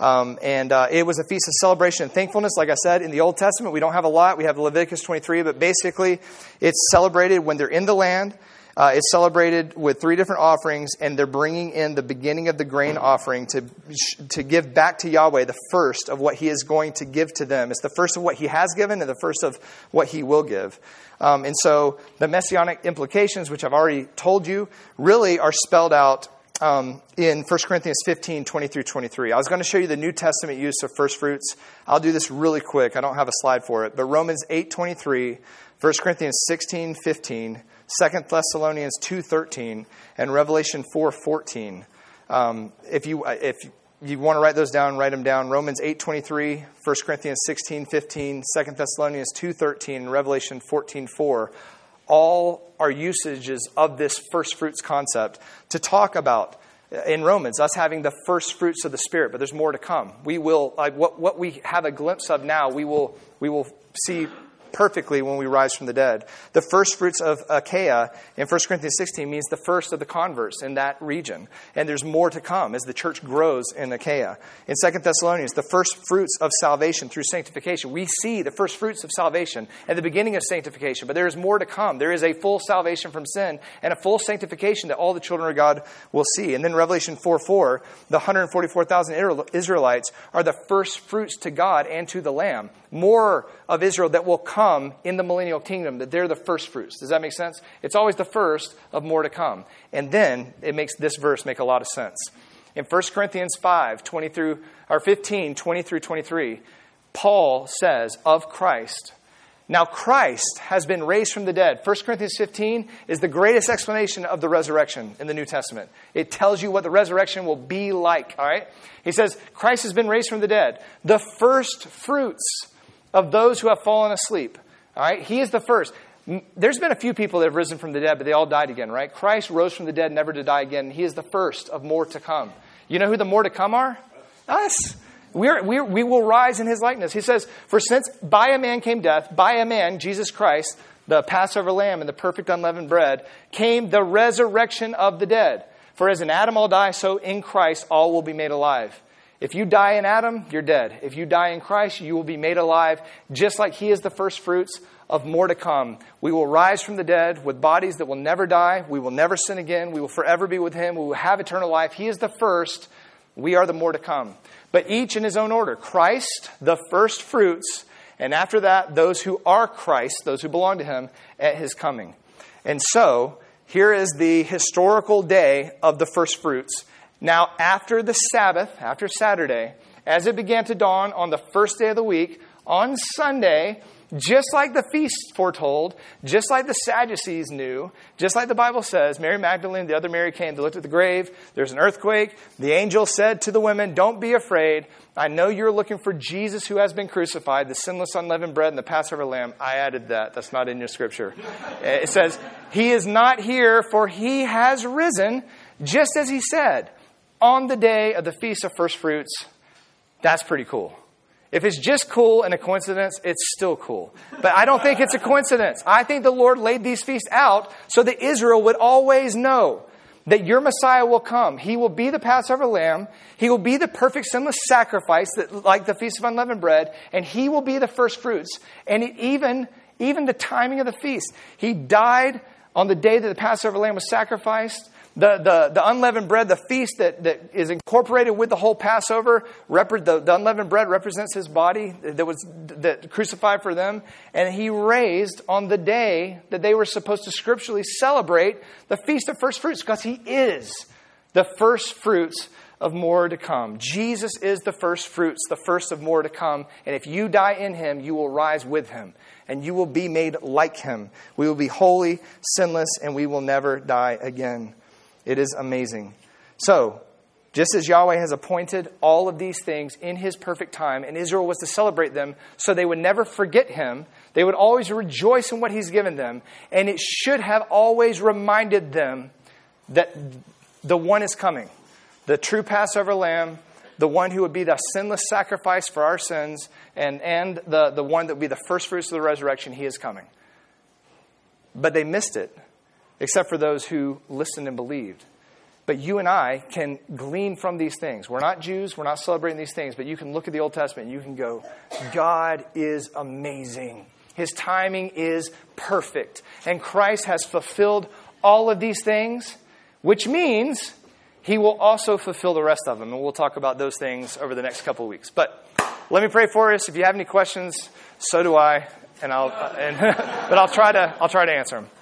It was a feast of celebration and thankfulness. Like I said, in the Old Testament, we don't have a lot. We have Leviticus 23, but basically it's celebrated when they're in the land. It's celebrated with 3 different offerings, and they're bringing in the beginning of the grain offering to give back to Yahweh the first of what He is going to give to them. It's the first of what He has given and the first of what He will give. And so the messianic implications, which I've already told you, really are spelled out in 1 Corinthians 15, 20 through 23. I was going to show you the New Testament use of first fruits. I'll do this really quick. I don't have a slide for it. But Romans 8, 23, 1 Corinthians 16, 15, 2 Thessalonians 2:13, and Revelation 4:14. If you want to write those down, write them down. Romans 8:23, 1 Corinthians 16:15, 2 Thessalonians 2:13, and Revelation 14:4. All are usages of this first fruits concept to talk about in Romans, us having the first fruits of the Spirit, but there's more to come. We will, what we have a glimpse of now, we will see perfectly when we rise from the dead. The first fruits of Achaia in 1 Corinthians 16 means the first of the converts in that region. And there's more to come as the church grows in Achaia. In 2 Thessalonians, the first fruits of salvation through sanctification. We see the first fruits of salvation at the beginning of sanctification, but there is more to come. There is a full salvation from sin and a full sanctification that all the children of God will see. And then Revelation 4:4, the 144,000 Israelites are the first fruits to God and to the Lamb. More of Israel that will come in the millennial kingdom, that they're the first fruits. Does that make sense? It's always the first of more to come. And then it makes this verse make a lot of sense. In 1 Corinthians 15, 20 through 23, Paul says of Christ, now Christ has been raised from the dead. 1 Corinthians 15 is the greatest explanation of the resurrection in the New Testament. It tells you what the resurrection will be like. All right? He says, Christ has been raised from the dead. The first fruits of those who have fallen asleep. All right? He is the first. There's been a few people that have risen from the dead, but they all died again, right? Christ rose from the dead, never to die again. He is the first of more to come. You know who the more to come are? Us. We will rise in his likeness. He says, for since by a man came death, by a man, Jesus Christ, the Passover lamb and the perfect unleavened bread, came the resurrection of the dead. For as in Adam all die, so in Christ all will be made alive. If you die in Adam, you're dead. If you die in Christ, you will be made alive, just like he is the first fruits of more to come. We will rise from the dead with bodies that will never die. We will never sin again. We will forever be with him. We will have eternal life. He is the first. We are the more to come. But each in his own order. Christ, the first fruits, and after that, those who are Christ, those who belong to him, at his coming. And so, here is the historical day of the first fruits. Now, after the Sabbath, after Saturday, as it began to dawn on the first day of the week, on Sunday, just like the feast foretold, just like the Sadducees knew, just like the Bible says, Mary Magdalene, the other Mary came, they looked at the grave, there's an earthquake. The angel said to the women, don't be afraid. I know you're looking for Jesus who has been crucified, the sinless unleavened bread and the Passover lamb. I added that. That's not in your scripture. It says, he is not here, for he has risen, just as he said. On the day of the Feast of First Fruits. That's pretty cool. If it's just cool and a coincidence, it's still cool. But I don't think it's a coincidence. I think the Lord laid these feasts out so that Israel would always know that your Messiah will come. He will be the Passover lamb. He will be the perfect sinless sacrifice, that, like the Feast of Unleavened Bread. And he will be the first fruits. And even the timing of the feast. He died on the day that the Passover lamb was sacrificed. The unleavened bread, the feast that is incorporated with the whole Passover, the unleavened bread represents his body that was crucified for them. And he raised on the day that they were supposed to scripturally celebrate the Feast of First Fruits, because he is the first fruits of more to come. Jesus is the first fruits, the first of more to come. And if you die in him, you will rise with him. And you will be made like him. We will be holy, sinless, and we will never die again. It is amazing. So, just as Yahweh has appointed all of these things in his perfect time, and Israel was to celebrate them so they would never forget him, they would always rejoice in what he's given them, and it should have always reminded them that the one is coming, the true Passover lamb, the one who would be the sinless sacrifice for our sins, and the one that would be the first fruits of the resurrection. He is coming. But they missed it. Except for those who listened and believed. But you and I can glean from these things. We're not Jews. We're not celebrating these things. But you can look at the Old Testament and you can go, God is amazing. His timing is perfect. And Christ has fulfilled all of these things, which means he will also fulfill the rest of them. And we'll talk about those things over the next couple of weeks. But let me pray for us. If you have any questions, so do I. But I'll try to answer them.